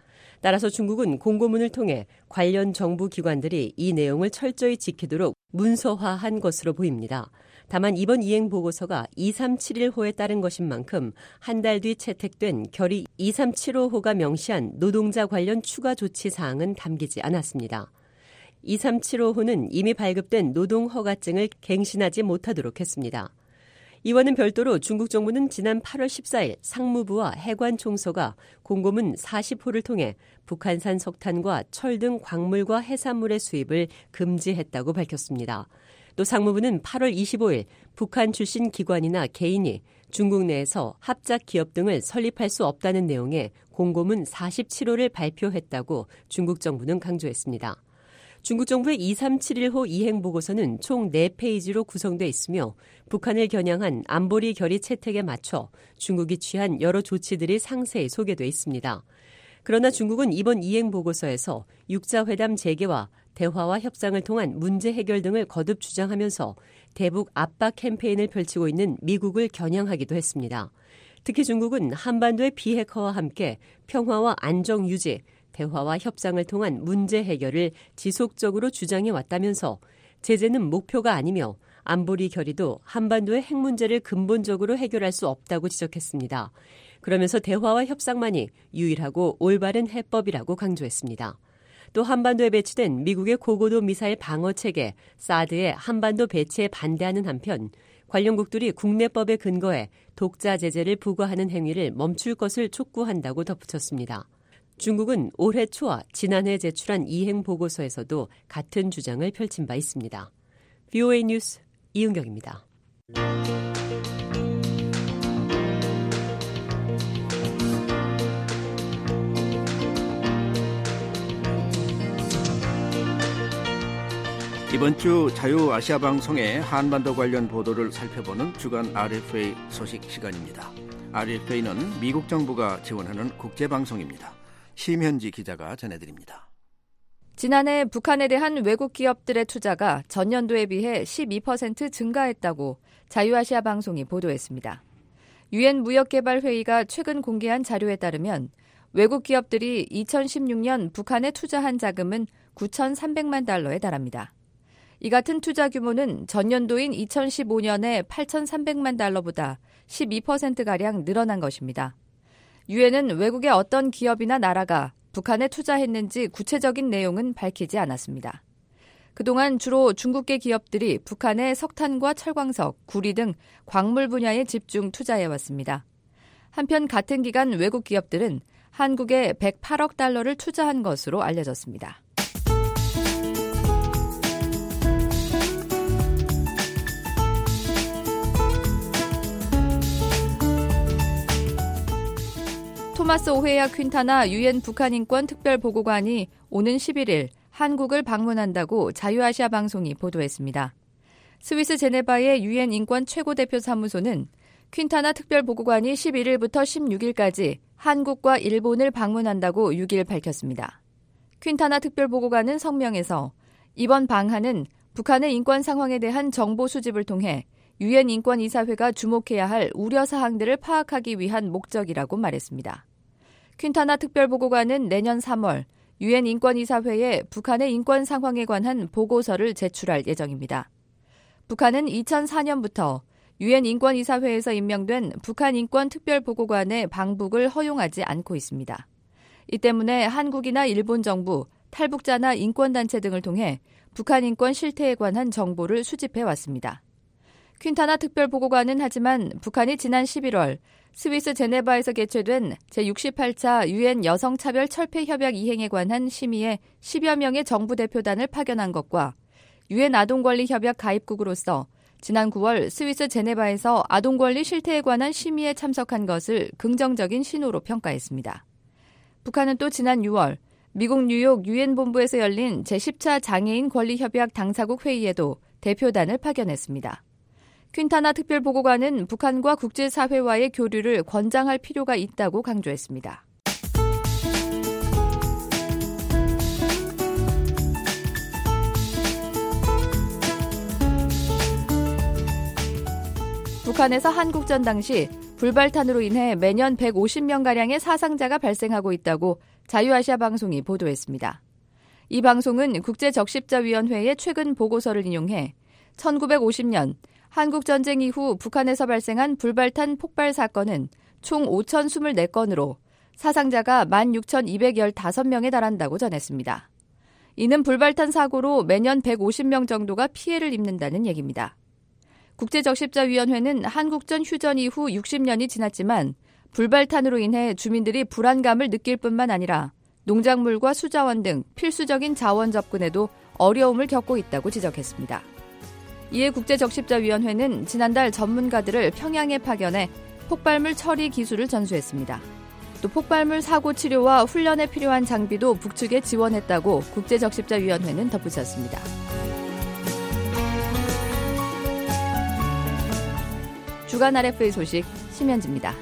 따라서 중국은 공고문을 통해 관련 정부 기관들이 이 내용을 철저히 지키도록 문서화한 것으로 보입니다. 다만 이번 이행 보고서가 2371호에 따른 것인 만큼 한 달 뒤 채택된 결의 2375호가 명시한 노동자 관련 추가 조치 사항은 담기지 않았습니다. 2375호는 이미 발급된 노동 허가증을 갱신하지 못하도록 했습니다. 이와는 별도로 중국 정부는 지난 8월 14일 상무부와 해관총서가 공고문 40호를 통해 북한산 석탄과 철 등 광물과 해산물의 수입을 금지했다고 밝혔습니다. 또 상무부는 8월 25일 북한 출신 기관이나 개인이 중국 내에서 합작 기업 등을 설립할 수 없다는 내용의 공고문 47호를 발표했다고 중국 정부는 강조했습니다. 중국 정부의 2371호 이행보고서는 총 4페이지로 구성돼 있으며 북한을 겨냥한 안보리 결의 채택에 맞춰 중국이 취한 여러 조치들이 상세히 소개돼 있습니다. 그러나 중국은 이번 이행보고서에서 육자회담 재개와 대화와 협상을 통한 문제 해결 등을 거듭 주장하면서 대북 압박 캠페인을 펼치고 있는 미국을 겨냥하기도 했습니다. 특히 중국은 한반도의 비핵화와 함께 평화와 안정 유지, 대화와 협상을 통한 문제 해결을 지속적으로 주장해 왔다면서 제재는 목표가 아니며 안보리 결의도 한반도의 핵 문제를 근본적으로 해결할 수 없다고 지적했습니다. 그러면서 대화와 협상만이 유일하고 올바른 해법이라고 강조했습니다. 또 한반도에 배치된 미국의 고고도 미사일 방어체계 사드의 한반도 배치에 반대하는 한편 관련국들이 국내법에 근거해 독자 제재를 부과하는 행위를 멈출 것을 촉구한다고 덧붙였습니다. 중국은 올해 초와 지난해 제출한 이행 보고서에서도 같은 주장을 펼친 바 있습니다. VOA 뉴스 이은경입니다. 이번 주 자유아시아 방송의 한반도 관련 보도를 살펴보는 주간 RFA 소식 시간입니다. RFA는 미국 정부가 지원하는 국제방송입니다. 심현지 기자가 전해드립니다. 지난해 북한에 대한 외국 기업들의 투자가 전년도에 비해 12% 증가했다고 자유아시아 방송이 보도했습니다. 유엔 무역개발회의가 최근 공개한 자료에 따르면 외국 기업들이 2016년 북한에 투자한 자금은 9,300만 달러에 달합니다. 이 같은 투자 규모는 전년도인 2015년에 8,300만 달러보다 12%가량 늘어난 것입니다. 유엔은 외국의 어떤 기업이나 나라가 북한에 투자했는지 구체적인 내용은 밝히지 않았습니다. 그동안 주로 중국계 기업들이 북한의 석탄과 철광석, 구리 등 광물 분야에 집중 투자해왔습니다. 한편 같은 기간 외국 기업들은 한국에 108억 달러를 투자한 것으로 알려졌습니다. 토마스 오헤야 퀸타나 유엔 북한인권 특별보고관이 오는 11일 한국을 방문한다고 자유아시아 방송이 보도했습니다. 스위스 제네바의 유엔 인권 최고대표 사무소는 퀸타나 특별보고관이 11일부터 16일까지 한국과 일본을 방문한다고 6일 밝혔습니다. 퀸타나 특별보고관은 성명에서 이번 방한은 북한의 인권 상황에 대한 정보 수집을 통해 유엔 인권이사회가 주목해야 할 우려사항들을 파악하기 위한 목적이라고 말했습니다. 퀸타나 특별보고관은 내년 3월 유엔 인권이사회에 북한의 인권 상황에 관한 보고서를 제출할 예정입니다. 북한은 2004년부터 유엔 인권이사회에서 임명된 북한 인권 특별보고관의 방북을 허용하지 않고 있습니다. 이 때문에 한국이나 일본 정부, 탈북자나 인권단체 등을 통해 북한 인권 실태에 관한 정보를 수집해왔습니다. 퀸타나 특별보고관은 하지만 북한이 지난 11월 스위스 제네바에서 개최된 제68차 유엔 여성차별 철폐협약 이행에 관한 심의에 10여 명의 정부 대표단을 파견한 것과 유엔 아동권리협약 가입국으로서 지난 9월 스위스 제네바에서 아동권리 실태에 관한 심의에 참석한 것을 긍정적인 신호로 평가했습니다. 북한은 또 지난 6월 미국 뉴욕 유엔 본부에서 열린 제10차 장애인 권리협약 당사국 회의에도 대표단을 파견했습니다. 퀸타나 특별보고관은 북한과 국제사회와의 교류를 권장할 필요가 있다고 강조했습니다. 북한에서 한국전 당시 불발탄으로 인해 매년 150명가량의 사상자가 발생하고 있다고 자유아시아 방송이 보도했습니다. 이 방송은 국제적십자위원회의 최근 보고서를 인용해 1950년 한국전쟁 이후 북한에서 발생한 불발탄 폭발 사건은 총 5,024건으로 사상자가 16,215명에 달한다고 전했습니다. 이는 불발탄 사고로 매년 150명 정도가 피해를 입는다는 얘기입니다. 국제적십자위원회는 한국전 휴전 이후 60년이 지났지만 불발탄으로 인해 주민들이 불안감을 느낄 뿐만 아니라 농작물과 수자원 등 필수적인 자원 접근에도 어려움을 겪고 있다고 지적했습니다. 이에 국제적십자위원회는 지난달 전문가들을 평양에 파견해 폭발물 처리 기술을 전수했습니다. 또 폭발물 사고 치료와 훈련에 필요한 장비도 북측에 지원했다고 국제적십자위원회는 덧붙였습니다. 주간 RFA 소식 심현지입니다.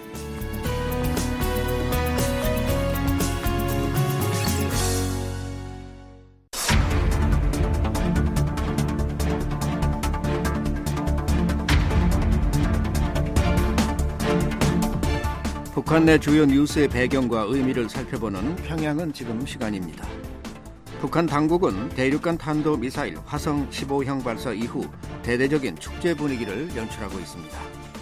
북한 내 주요 뉴스의 배경과 의미를 살펴보는 평양은 지금 시간입니다. 북한 당국은 대륙간 탄도미사일 화성 15형 발사 이후 대대적인 축제 분위기를 연출하고 있습니다.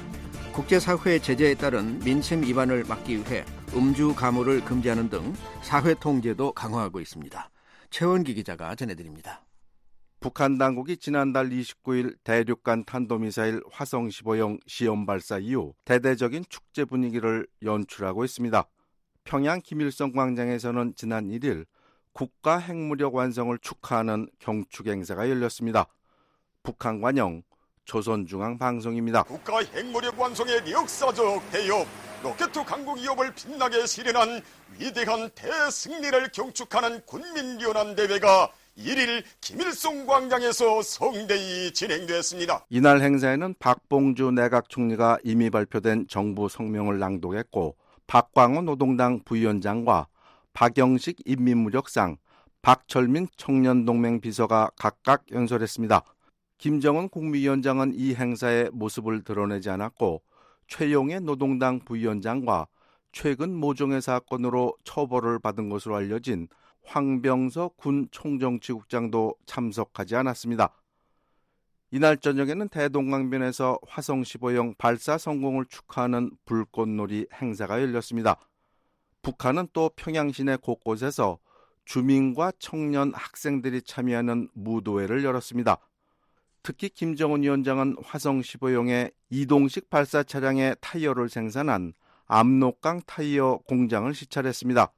국제사회의 제재에 따른 민심 위반을 막기 위해 음주 가물을 금지하는 등 사회 통제도 강화하고 있습니다. 최원기 기자가 전해드립니다. 북한 당국이 지난달 29일 대륙간 탄도미사일 화성 15형 시험 발사 이후 대대적인 축제 분위기를 연출하고 있습니다. 평양 김일성 광장에서는 지난 1일 국가 핵무력 완성을 축하하는 경축 행사가 열렸습니다. 북한 관영 조선중앙방송입니다. 국가 핵무력 완성의 역사적 대협, 로켓 강국 위협을 빛나게 실현한 위대한 대승리를 경축하는 군민연합대회가 1일 김일성 광장에서 성대히 진행됐습니다. 이날 행사에는 박봉주 내각 총리가 이미 발표된 정부 성명을 낭독했고 박광호 노동당 부위원장과 박영식 인민무력상, 박철민 청년동맹 비서가 각각 연설했습니다. 김정은 국무위원장은 이 행사의 모습을 드러내지 않았고 최용해 노동당 부위원장과 최근 모종의 사건으로 처벌을 받은 것으로 알려진 황병서 군 총정치국장도 참석하지 않았습니다. 이날 저녁에는 대동강변에서 화성 15형 발사 성공을 축하하는 불꽃놀이 행사가 열렸습니다. 북한은 또 평양 시내 곳곳에서 주민과 청년, 학생들이 참여하는 무도회를 열었습니다. 특히 김정은 위원장은 화성 15형의 이동식 발사 차량의 타이어를 생산한 압록강 타이어 공장을 시찰했습니다.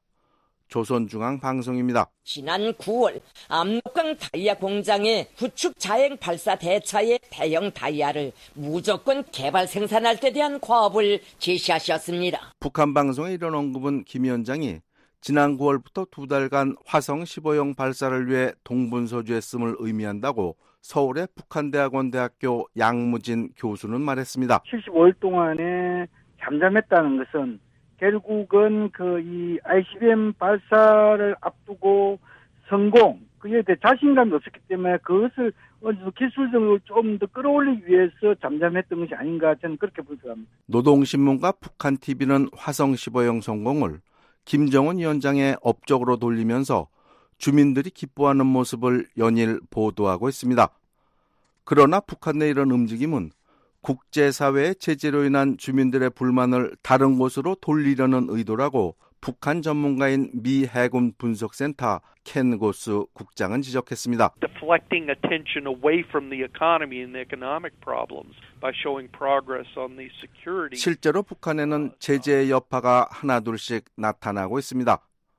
조선중앙방송입니다. 지난 9월 압록강 다이아 공장의 구축 자행 발사 대차의 대형 다이아를 무조건 개발 생산할 때 대한 과업을 제시하셨습니다. 북한 방송의 이런 언급은 김 위원장이 지난 9월부터 2달간 화성 15형 발사를 위해 동분서주했음을 의미한다고 서울의 북한대학원 대학교 양무진 교수는 말했습니다. 75일 동안에 잠잠했다는 것은 결국은 이 ICBM 발사를 앞두고 성공, 그에 대해 자신감이 없었기 때문에 그것을 기술적으로 좀 더 끌어올리기 위해서 잠잠했던 것이 아닌가 저는 그렇게 분석합니다. 노동신문과 북한TV는 화성 15형 성공을 김정은 위원장의 업적으로 돌리면서 주민들이 기뻐하는 모습을 연일 보도하고 있습니다. 그러나 북한 내 이런 움직임은 국제사회의 제재로 인한 주민들의 불만을 다른 곳으로 돌리려는 의도라고 북한 전문가인 미 해군 분석센터 켄 고스 국장은 지적했습니다. Deflecting attention away from the economy and the economic problems by showing progress on the security. 실제로 북한에는 제재의 여파가 하나둘씩 나타나고 있습니다.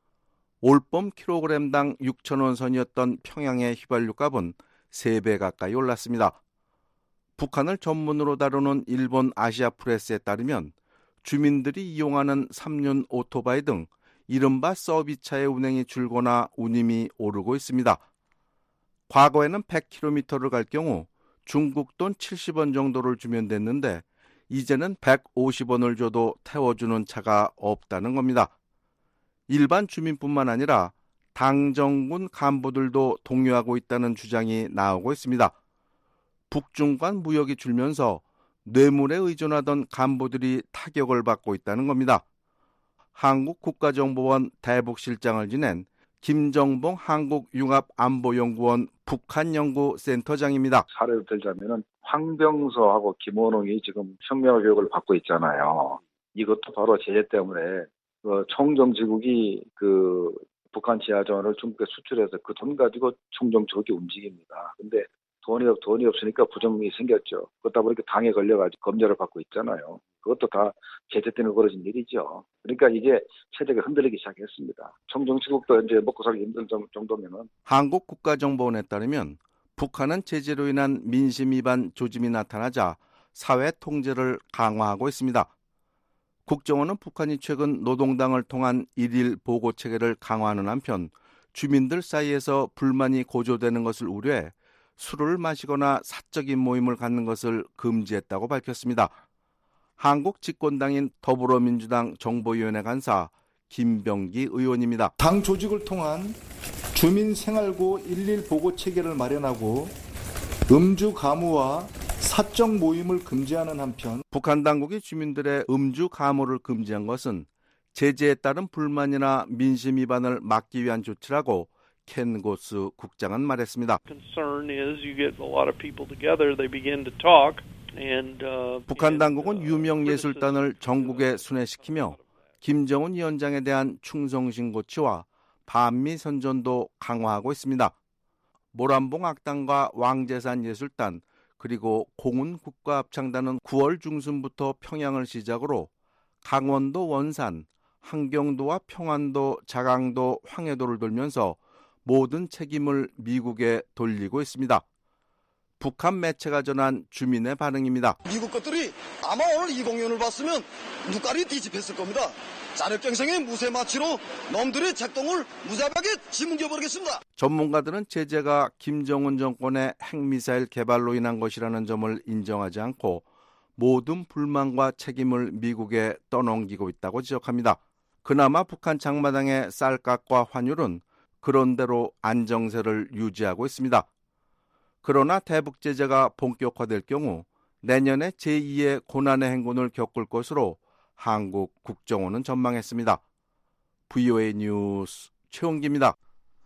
올봄 킬로그램당 6,000원 선이었던 평양의 휘발유 값은 3배 가까이 올랐습니다. 북한을 전문으로 다루는 일본 아시아 프레스에 따르면 주민들이 이용하는 삼륜 오토바이 등 이른바 서비스차의 운행이 줄거나 운임이 오르고 있습니다. 과거에는 100km를 갈 경우 중국 돈 70원 정도를 주면 됐는데 이제는 150원을 줘도 태워주는 차가 없다는 겁니다. 일반 주민뿐만 아니라 당정군 간부들도 동요하고 있다는 주장이 나오고 있습니다. 북중 간 무역이 줄면서 뇌물에 의존하던 간부들이 타격을 받고 있다는 겁니다. 한국국가정보원 대북실장을 지낸 김정봉 한국융합안보연구원 북한연구센터장입니다. 사례를 들자면은 황병서하고 김원웅이 지금 혁명 교육을 받고 있잖아요. 이것도 바로 제재 때문에 청정지국이 북한 지하자원을 중국에 수출해서 그 돈 가지고 청정지국이 움직입니다. 근데 돈이 없으니까 부정이 생겼죠. 그러다 보니까 당에 걸려가지고 검열을 받고 있잖아요. 그것도 다 제재 때문에 벌어진 일이죠. 그러니까 이게 체제가 흔들리기 시작했습니다. 청정지국도 이제 먹고 살기 힘든 정도면은. 한국국가정보원에 따르면 북한은 제재로 인한 민심 위반 조짐이 나타나자 사회 통제를 강화하고 있습니다. 국정원은 북한이 최근 노동당을 통한 일일 보고 체계를 강화하는 한편 주민들 사이에서 불만이 고조되는 것을 우려해 술을 마시거나 사적인 모임을 갖는 것을 금지했다고 밝혔습니다. 한국 집권당인 더불어민주당 정보위원회 간사 김병기 의원입니다. 당 조직을 통한 주민 생활고 일일 보고 체계를 마련하고 음주 가무와 사적 모임을 금지하는 한편 북한 당국이 주민들의 음주 가무를 금지한 것은 제재에 따른 불만이나 민심 위반을 막기 위한 조치라고 켄 고스 국장은 말했습니다. 북한 당국은 유명 예술단을 전국에 순회시키며 김정은 위원장에 대한 충성심 고취와 반미 선전도 강화하고 있습니다. 모란봉 악단과 왕재산 예술단 그리고 공훈 국가합창단은 9월 중순부터 평양을 시작으로 강원도 원산, 한경도와 평안도, 자강도, 황해도를 돌면서 모든 책임을 미국에 돌리고 있습니다. 북한 매체가 전한 주민의 반응입니다. 미국 것들이 아마 오늘 이 공연을 봤으면 눈깔이 뒤집혔을 겁니다. 자력갱생의 무쇠마취로 놈들의 작동을 무자비하게 짓뭉겨버리겠습니다. 전문가들은 제재가 김정은 정권의 핵미사일 개발로 인한 것이라는 점을 인정하지 않고 모든 불만과 책임을 미국에 떠넘기고 있다고 지적합니다. 그나마 북한 장마당의 쌀값과 환율은 그런대로 안정세를 유지하고 있습니다. 그러나 대북 제재가 본격화될 경우 내년에 제2의 고난의 행군을 겪을 것으로 한국 국정원은 전망했습니다. VOA 뉴스 최홍기입니다.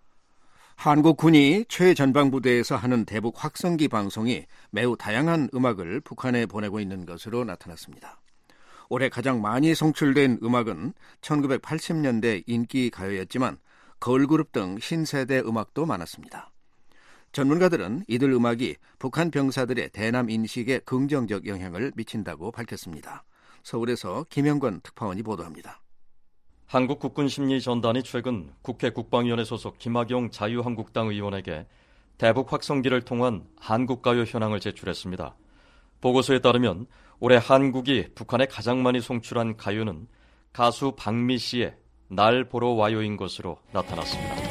한국군이 최전방부대에서 하는 대북 확성기 방송이 매우 다양한 음악을 북한에 보내고 있는 것으로 나타났습니다. 올해 가장 많이 송출된 음악은 1980년대 인기 가요였지만 걸그룹 등 신세대 음악도 많았습니다. 전문가들은 이들 음악이 북한 병사들의 대남 인식에 긍정적 영향을 미친다고 밝혔습니다. 서울에서 김영권 특파원이 보도합니다. 한국국군심리전단이 최근 국회 국방위원회 소속 김학용 자유한국당 의원에게 대북 확성기를 통한 한국가요 현황을 제출했습니다. 보고서에 따르면 올해 한국이 북한에 가장 많이 송출한 가요는 가수 박미 씨의 날 보러 와요인 것으로 나타났습니다.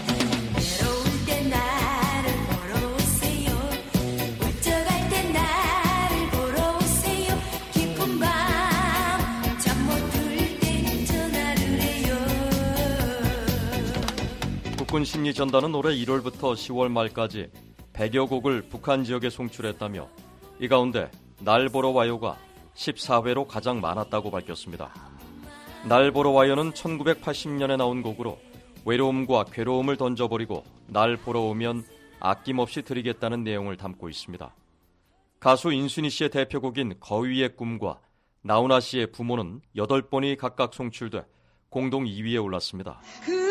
국군심리전단은 올해 1월부터 10월 말까지 100여 곡을 북한 지역에 송출했다며 이 가운데 날 보러 와요가 14회로 가장 많았다고 밝혔습니다. 날 보러 와요는 1980년에 나온 곡으로 외로움과 괴로움을 던져버리고 날 보러 오면 아낌없이 드리겠다는 내용을 담고 있습니다. 가수 인순이 씨의 대표곡인 거위의 꿈과 나훈아 씨의 부모는 8번이 각각 송출돼 공동 2위에 올랐습니다.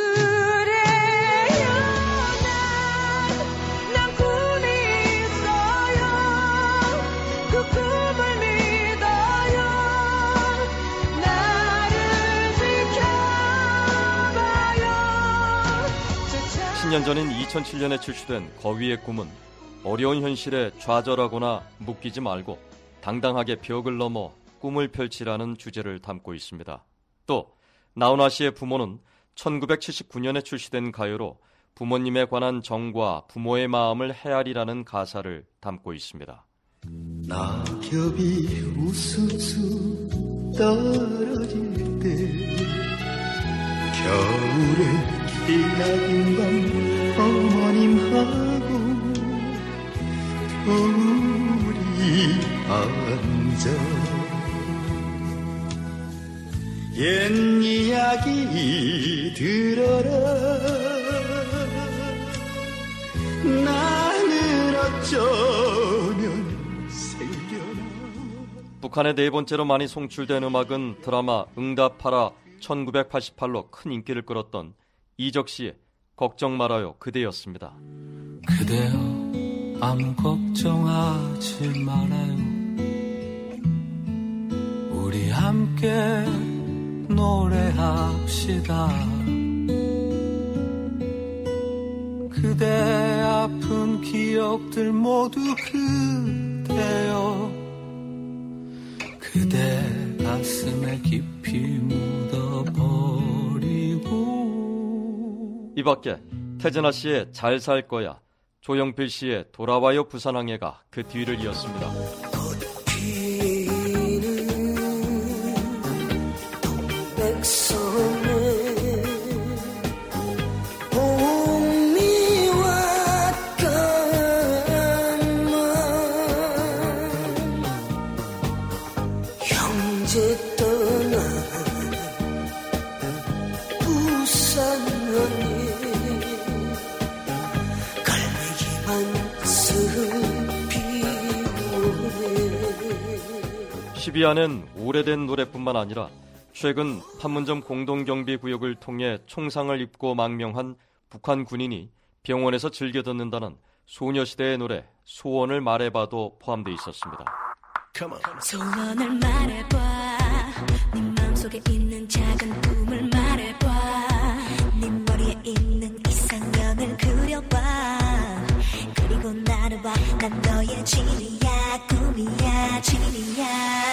년 전인 2007년에 출시된 거위의 꿈은 어려운 현실에 좌절하거나 묶이지 말고 당당하게 벽을 넘어 꿈을 펼치라는 주제를 담고 있습니다. 또 나훈아 씨의 부모는 1979년에 출시된 가요로 부모님에 관한 정과 부모의 마음을 헤아리라는 가사를 담고 있습니다. 낙엽이 우수수 떨어질 때 겨울에 기나긴 밤 어머님하고 둘이 앉아 옛 이야기 들어라 나는 어쩌면 생겨나. 북한의 네 번째로 많이 송출된 음악은 드라마 응답하라 1988로 큰 인기를 끌었던 이적 씨의 걱정 말아요 그대였습니다. 그대여 아무 걱정하지 말아요. 우리 함께 노래합시다. 그대 아픈 기억들 모두 그대여 그대 가슴에 깊이 묻어버리고. 이 밖에 태진아 씨의 잘 살 거야, 조영필 씨의 돌아와요 부산항해가 그 뒤를 이었습니다. 시비안은 오래된 노래뿐만 아니라 최근 판문점 공동경비구역을 통해 총상을 입고 망명한 북한 군인이 병원에서 즐겨 듣는다는 소녀시대의 노래 소원을 말해봐도 포함되어 있었습니다. 소원을 말해봐 네 마음속에 있는 작은 꿈을 말해봐 네 머리에 있는 이상형을 그려봐 그리고 나를 봐 난 너의 진이야 꿈이야 진이야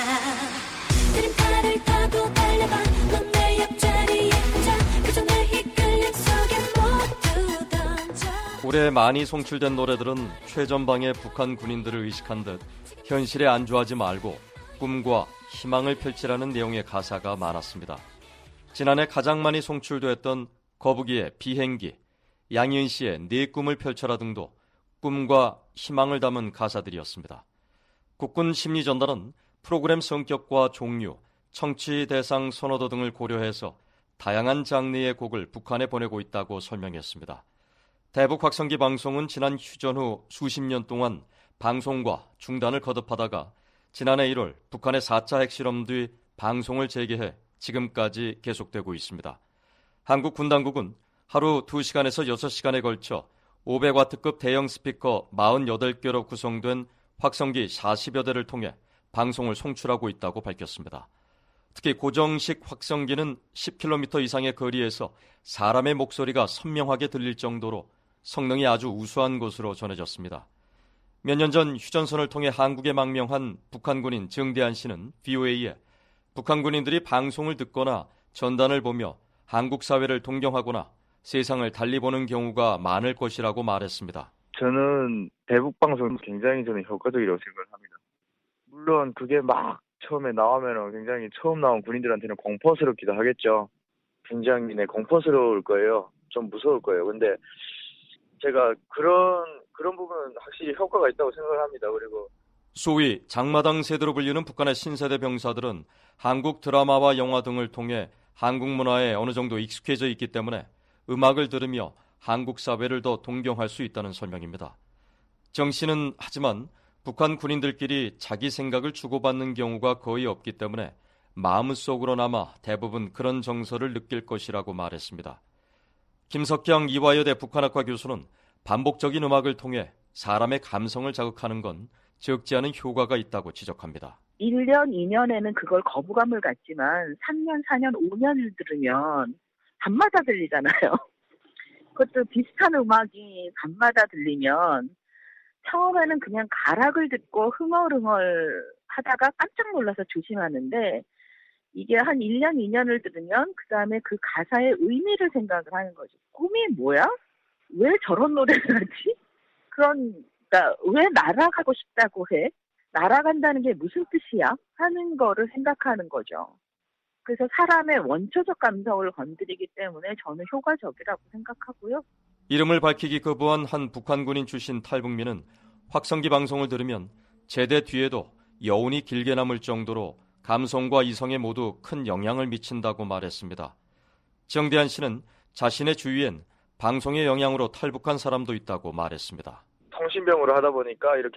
드림카를 타고 달려봐 넌 내 옆자리에 앉아 그저 내 이끌림 속에 모두 던져. 올해 많이 송출된 노래들은 최전방의 북한 군인들을 의식한 듯 현실에 안주하지 말고 꿈과 희망을 펼치라는 내용의 가사가 많았습니다. 지난해 가장 많이 송출됐던 거북이의 비행기, 양희은 씨의 네 꿈을 펼쳐라 등도 꿈과 희망을 담은 가사들이었습니다. 국군 심리전단은 프로그램 성격과 종류, 청취 대상 선호도 등을 고려해서 다양한 장르의 곡을 북한에 보내고 있다고 설명했습니다. 대북 확성기 방송은 지난 휴전 후 수십 년 동안 방송과 중단을 거듭하다가 지난해 1월 북한의 4차 핵실험 뒤 방송을 재개해 지금까지 계속되고 있습니다. 한국 군 당국은 하루 2시간에서 6시간에 걸쳐 500와트급 대형 스피커 48개로 구성된 확성기 40여 대를 통해 방송을 송출하고 있다고 밝혔습니다. 특히 고정식 확성기는 10km 이상의 거리에서 사람의 목소리가 선명하게 들릴 정도로 성능이 아주 우수한 것으로 전해졌습니다. 몇 년 전 휴전선을 통해 한국에 망명한 북한 군인 정대한 씨는 VOA에 북한 군인들이 방송을 듣거나 전단을 보며 한국 사회를 동경하거나 세상을 달리 보는 경우가 많을 것이라고 말했습니다. 저는 대북 방송 굉장히 저는 효과적이라고 생각을 합니다. 물론 그게 막 처음에 나오면 굉장히 처음 나온 군인들한테는 공포스럽기도 하겠죠. 굉장히 공포스러울 거예요. 좀 무서울 거예요. 근데 제가 그런 부분은 확실히 효과가 있다고 생각을 합니다. 그리고 소위 장마당 세대로 불리는 북한의 신세대 병사들은 한국 드라마와 영화 등을 통해 한국 문화에 어느 정도 익숙해져 있기 때문에 음악을 들으며 한국 사회를 더 동경할 수 있다는 설명입니다. 정 씨는 하지만 북한 군인들끼리 자기 생각을 주고받는 경우가 거의 없기 때문에 마음속으로나마 대부분 그런 정서를 느낄 것이라고 말했습니다. 김석경 이화여대 북한학과 교수는 반복적인 음악을 통해 사람의 감성을 자극하는 건 적지 않은 효과가 있다고 지적합니다. 1년, 2년에는 그걸 거부감을 갖지만 3년, 4년, 5년을 들으면 밤마다 들리잖아요. 그것도 비슷한 음악이 밤마다 들리면 처음에는 그냥 가락을 듣고 흥얼흥얼 하다가 깜짝 놀라서 조심하는데 이게 한 1년, 2년을 들으면 그 다음에 그 가사의 의미를 생각을 하는 거죠. 꿈이 뭐야? 왜 저런 노래를 하지? 그러니까 왜 날아가고 싶다고 해? 날아간다는 게 무슨 뜻이야? 하는 거를 생각하는 거죠. 그래서 사람의 원초적 감성을 건드리기 때문에 저는 효과적이라고 생각하고요. 이름을 밝히기 거부한 한 북한 군인 출신 탈북민은 확성기 방송을 들으면 제대 뒤에도 여운이 길게 남을 정도로 감성과 이성에 모두 큰 영향을 미친다고 말했습니다. 정대한 씨는 자신의 주위엔 방송의 영향으로 탈북한 사람도 있다고 말했습니다. 통신병으로 하다 보니까 이렇게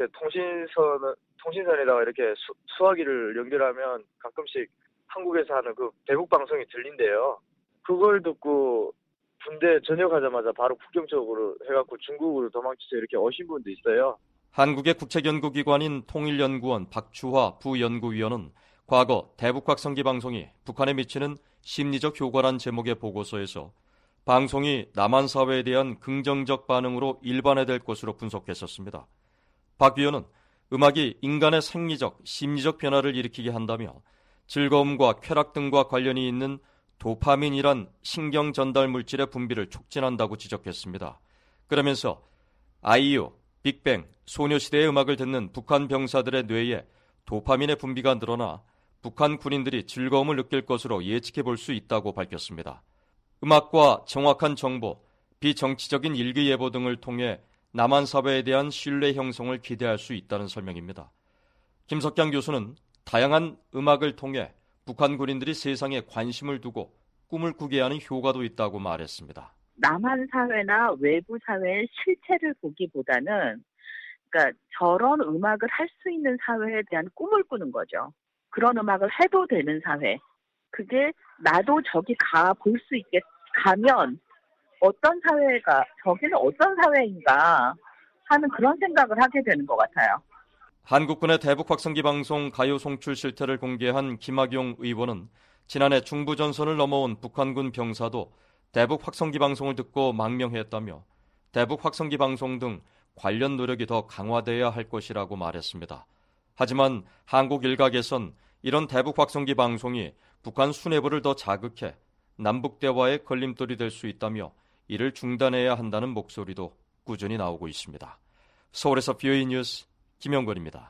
통신선에다가 이렇게 수화기를 연결하면 가끔씩 한국에서 하는 그 대북 방송이 들린대요. 그걸 듣고 군대 전역하자마자 바로 국경 쪽으로 해갖고 중국으로 도망쳐서 이렇게 오신 분도 있어요. 한국의 국책연구기관인 통일연구원 박주화 부연구위원은 과거 대북 확성기 방송이 북한에 미치는 심리적 효과란 제목의 보고서에서 방송이 남한 사회에 대한 긍정적 반응으로 일반화될 것으로 분석했었습니다. 박 위원은 음악이 인간의 생리적, 심리적 변화를 일으키게 한다며 즐거움과 쾌락 등과 관련이 있는 도파민이란 신경 전달 물질의 분비를 촉진한다고 지적했습니다. 그러면서 아이유, 빅뱅, 소녀시대의 음악을 듣는 북한 병사들의 뇌에 도파민의 분비가 늘어나 북한 군인들이 즐거움을 느낄 것으로 예측해 볼 수 있다고 밝혔습니다. 음악과 정확한 정보, 비정치적인 일기예보 등을 통해 남한 사회에 대한 신뢰 형성을 기대할 수 있다는 설명입니다. 김석경 교수는 다양한 음악을 통해 북한 군인들이 세상에 관심을 두고 꿈을 꾸게 하는 효과도 있다고 말했습니다. 남한 사회나 외부 사회의 실체를 보기보다는 그러니까 저런 음악을 할 수 있는 사회에 대한 꿈을 꾸는 거죠. 그런 음악을 해도 되는 사회. 그게 나도 저기 가 볼 수 있게 가면 어떤 사회가 저기는 어떤 사회인가 하는 그런 생각을 하게 되는 것 같아요. 한국군의 대북 확성기 방송 가요 송출 실태를 공개한 김학용 의원은 지난해 중부전선을 넘어온 북한군 병사도 대북 확성기 방송을 듣고 망명했다며 대북 확성기 방송 등 관련 노력이 더 강화돼야 할 것이라고 말했습니다. 하지만 한국 일각에선 이런 대북 확성기 방송이 북한 수뇌부를 더 자극해 남북 대화의 걸림돌이 될 수 있다며 이를 중단해야 한다는 목소리도 꾸준히 나오고 있습니다. 서울에서 BOA 뉴스 김영권입니다.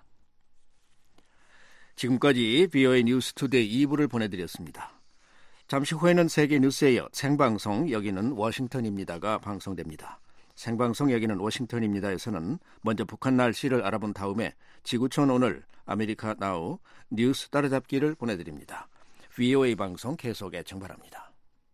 지금까지 BOA 뉴스투데이 2부를 보내드렸습니다. 잠시 후에는 세계 뉴스에 이어 생방송 여기는 워싱턴입니다가 방송됩니다. 생방송 여기는 워싱턴입니다에서는 먼저 북한 날씨를 알아본 다음에 지구촌 오늘 아메리카 나우 뉴스 따라잡기를 보내드립니다. BOA 방송 계속 애청 바랍니다.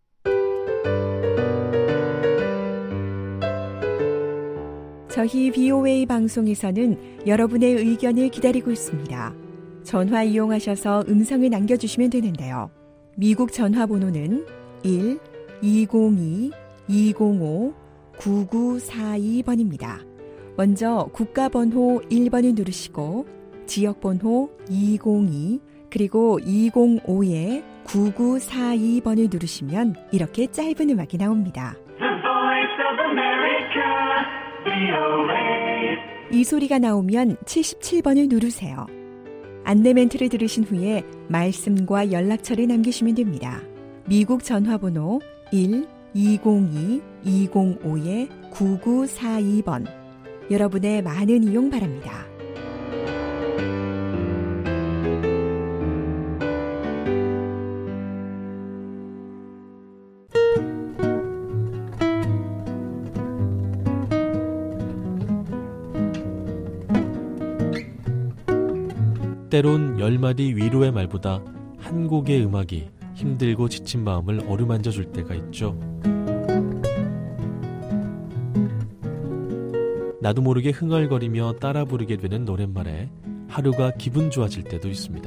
저희 BOA 방송에서는 여러분의 의견을 기다리고 있습니다. 전화 이용하셔서 음성을 남겨주시면 되는데요. 미국 전화번호는 1-202-205-9942번입니다. 먼저 국가번호 1번을 누르시고 지역번호 202 그리고 205-9942번을 누르시면 이렇게 짧은 음악이 나옵니다. 이 소리가 나오면 77번을 누르세요. 안내 멘트를 들으신 후에 말씀과 연락처를 남기시면 됩니다. 미국 전화번호 1-202-205-9942번. 여러분의 많은 이용 바랍니다. 때론 10마디 위로의 말보다 한 곡의 음악이 힘들고 지친 마음을 어루만져 줄 때가 있죠. 나도 모르게 흥얼거리며 따라 부르게 되는 노랫말에 하루가 기분 좋아질 때도 있습니다.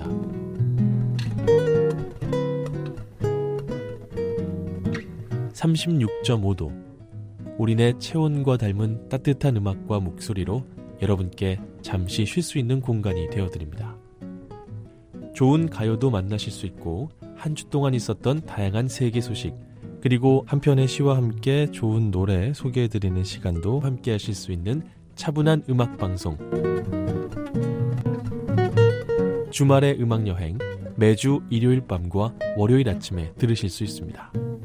(36.5도) 우리네 체온과 닮은 따뜻한 음악과 목소리로 여러분께 잠시 쉴 수 있는 공간이 되어드립니다. 좋은 가요도 만나실 수 있고 한 주 동안 있었던 다양한 세계 소식 그리고 한 편의 시와 함께 좋은 노래 소개해드리는 시간도 함께 하실 수 있는 차분한 음악방송 주말의 음악여행 매주 일요일 밤과 월요일 아침에 들으실 수 있습니다.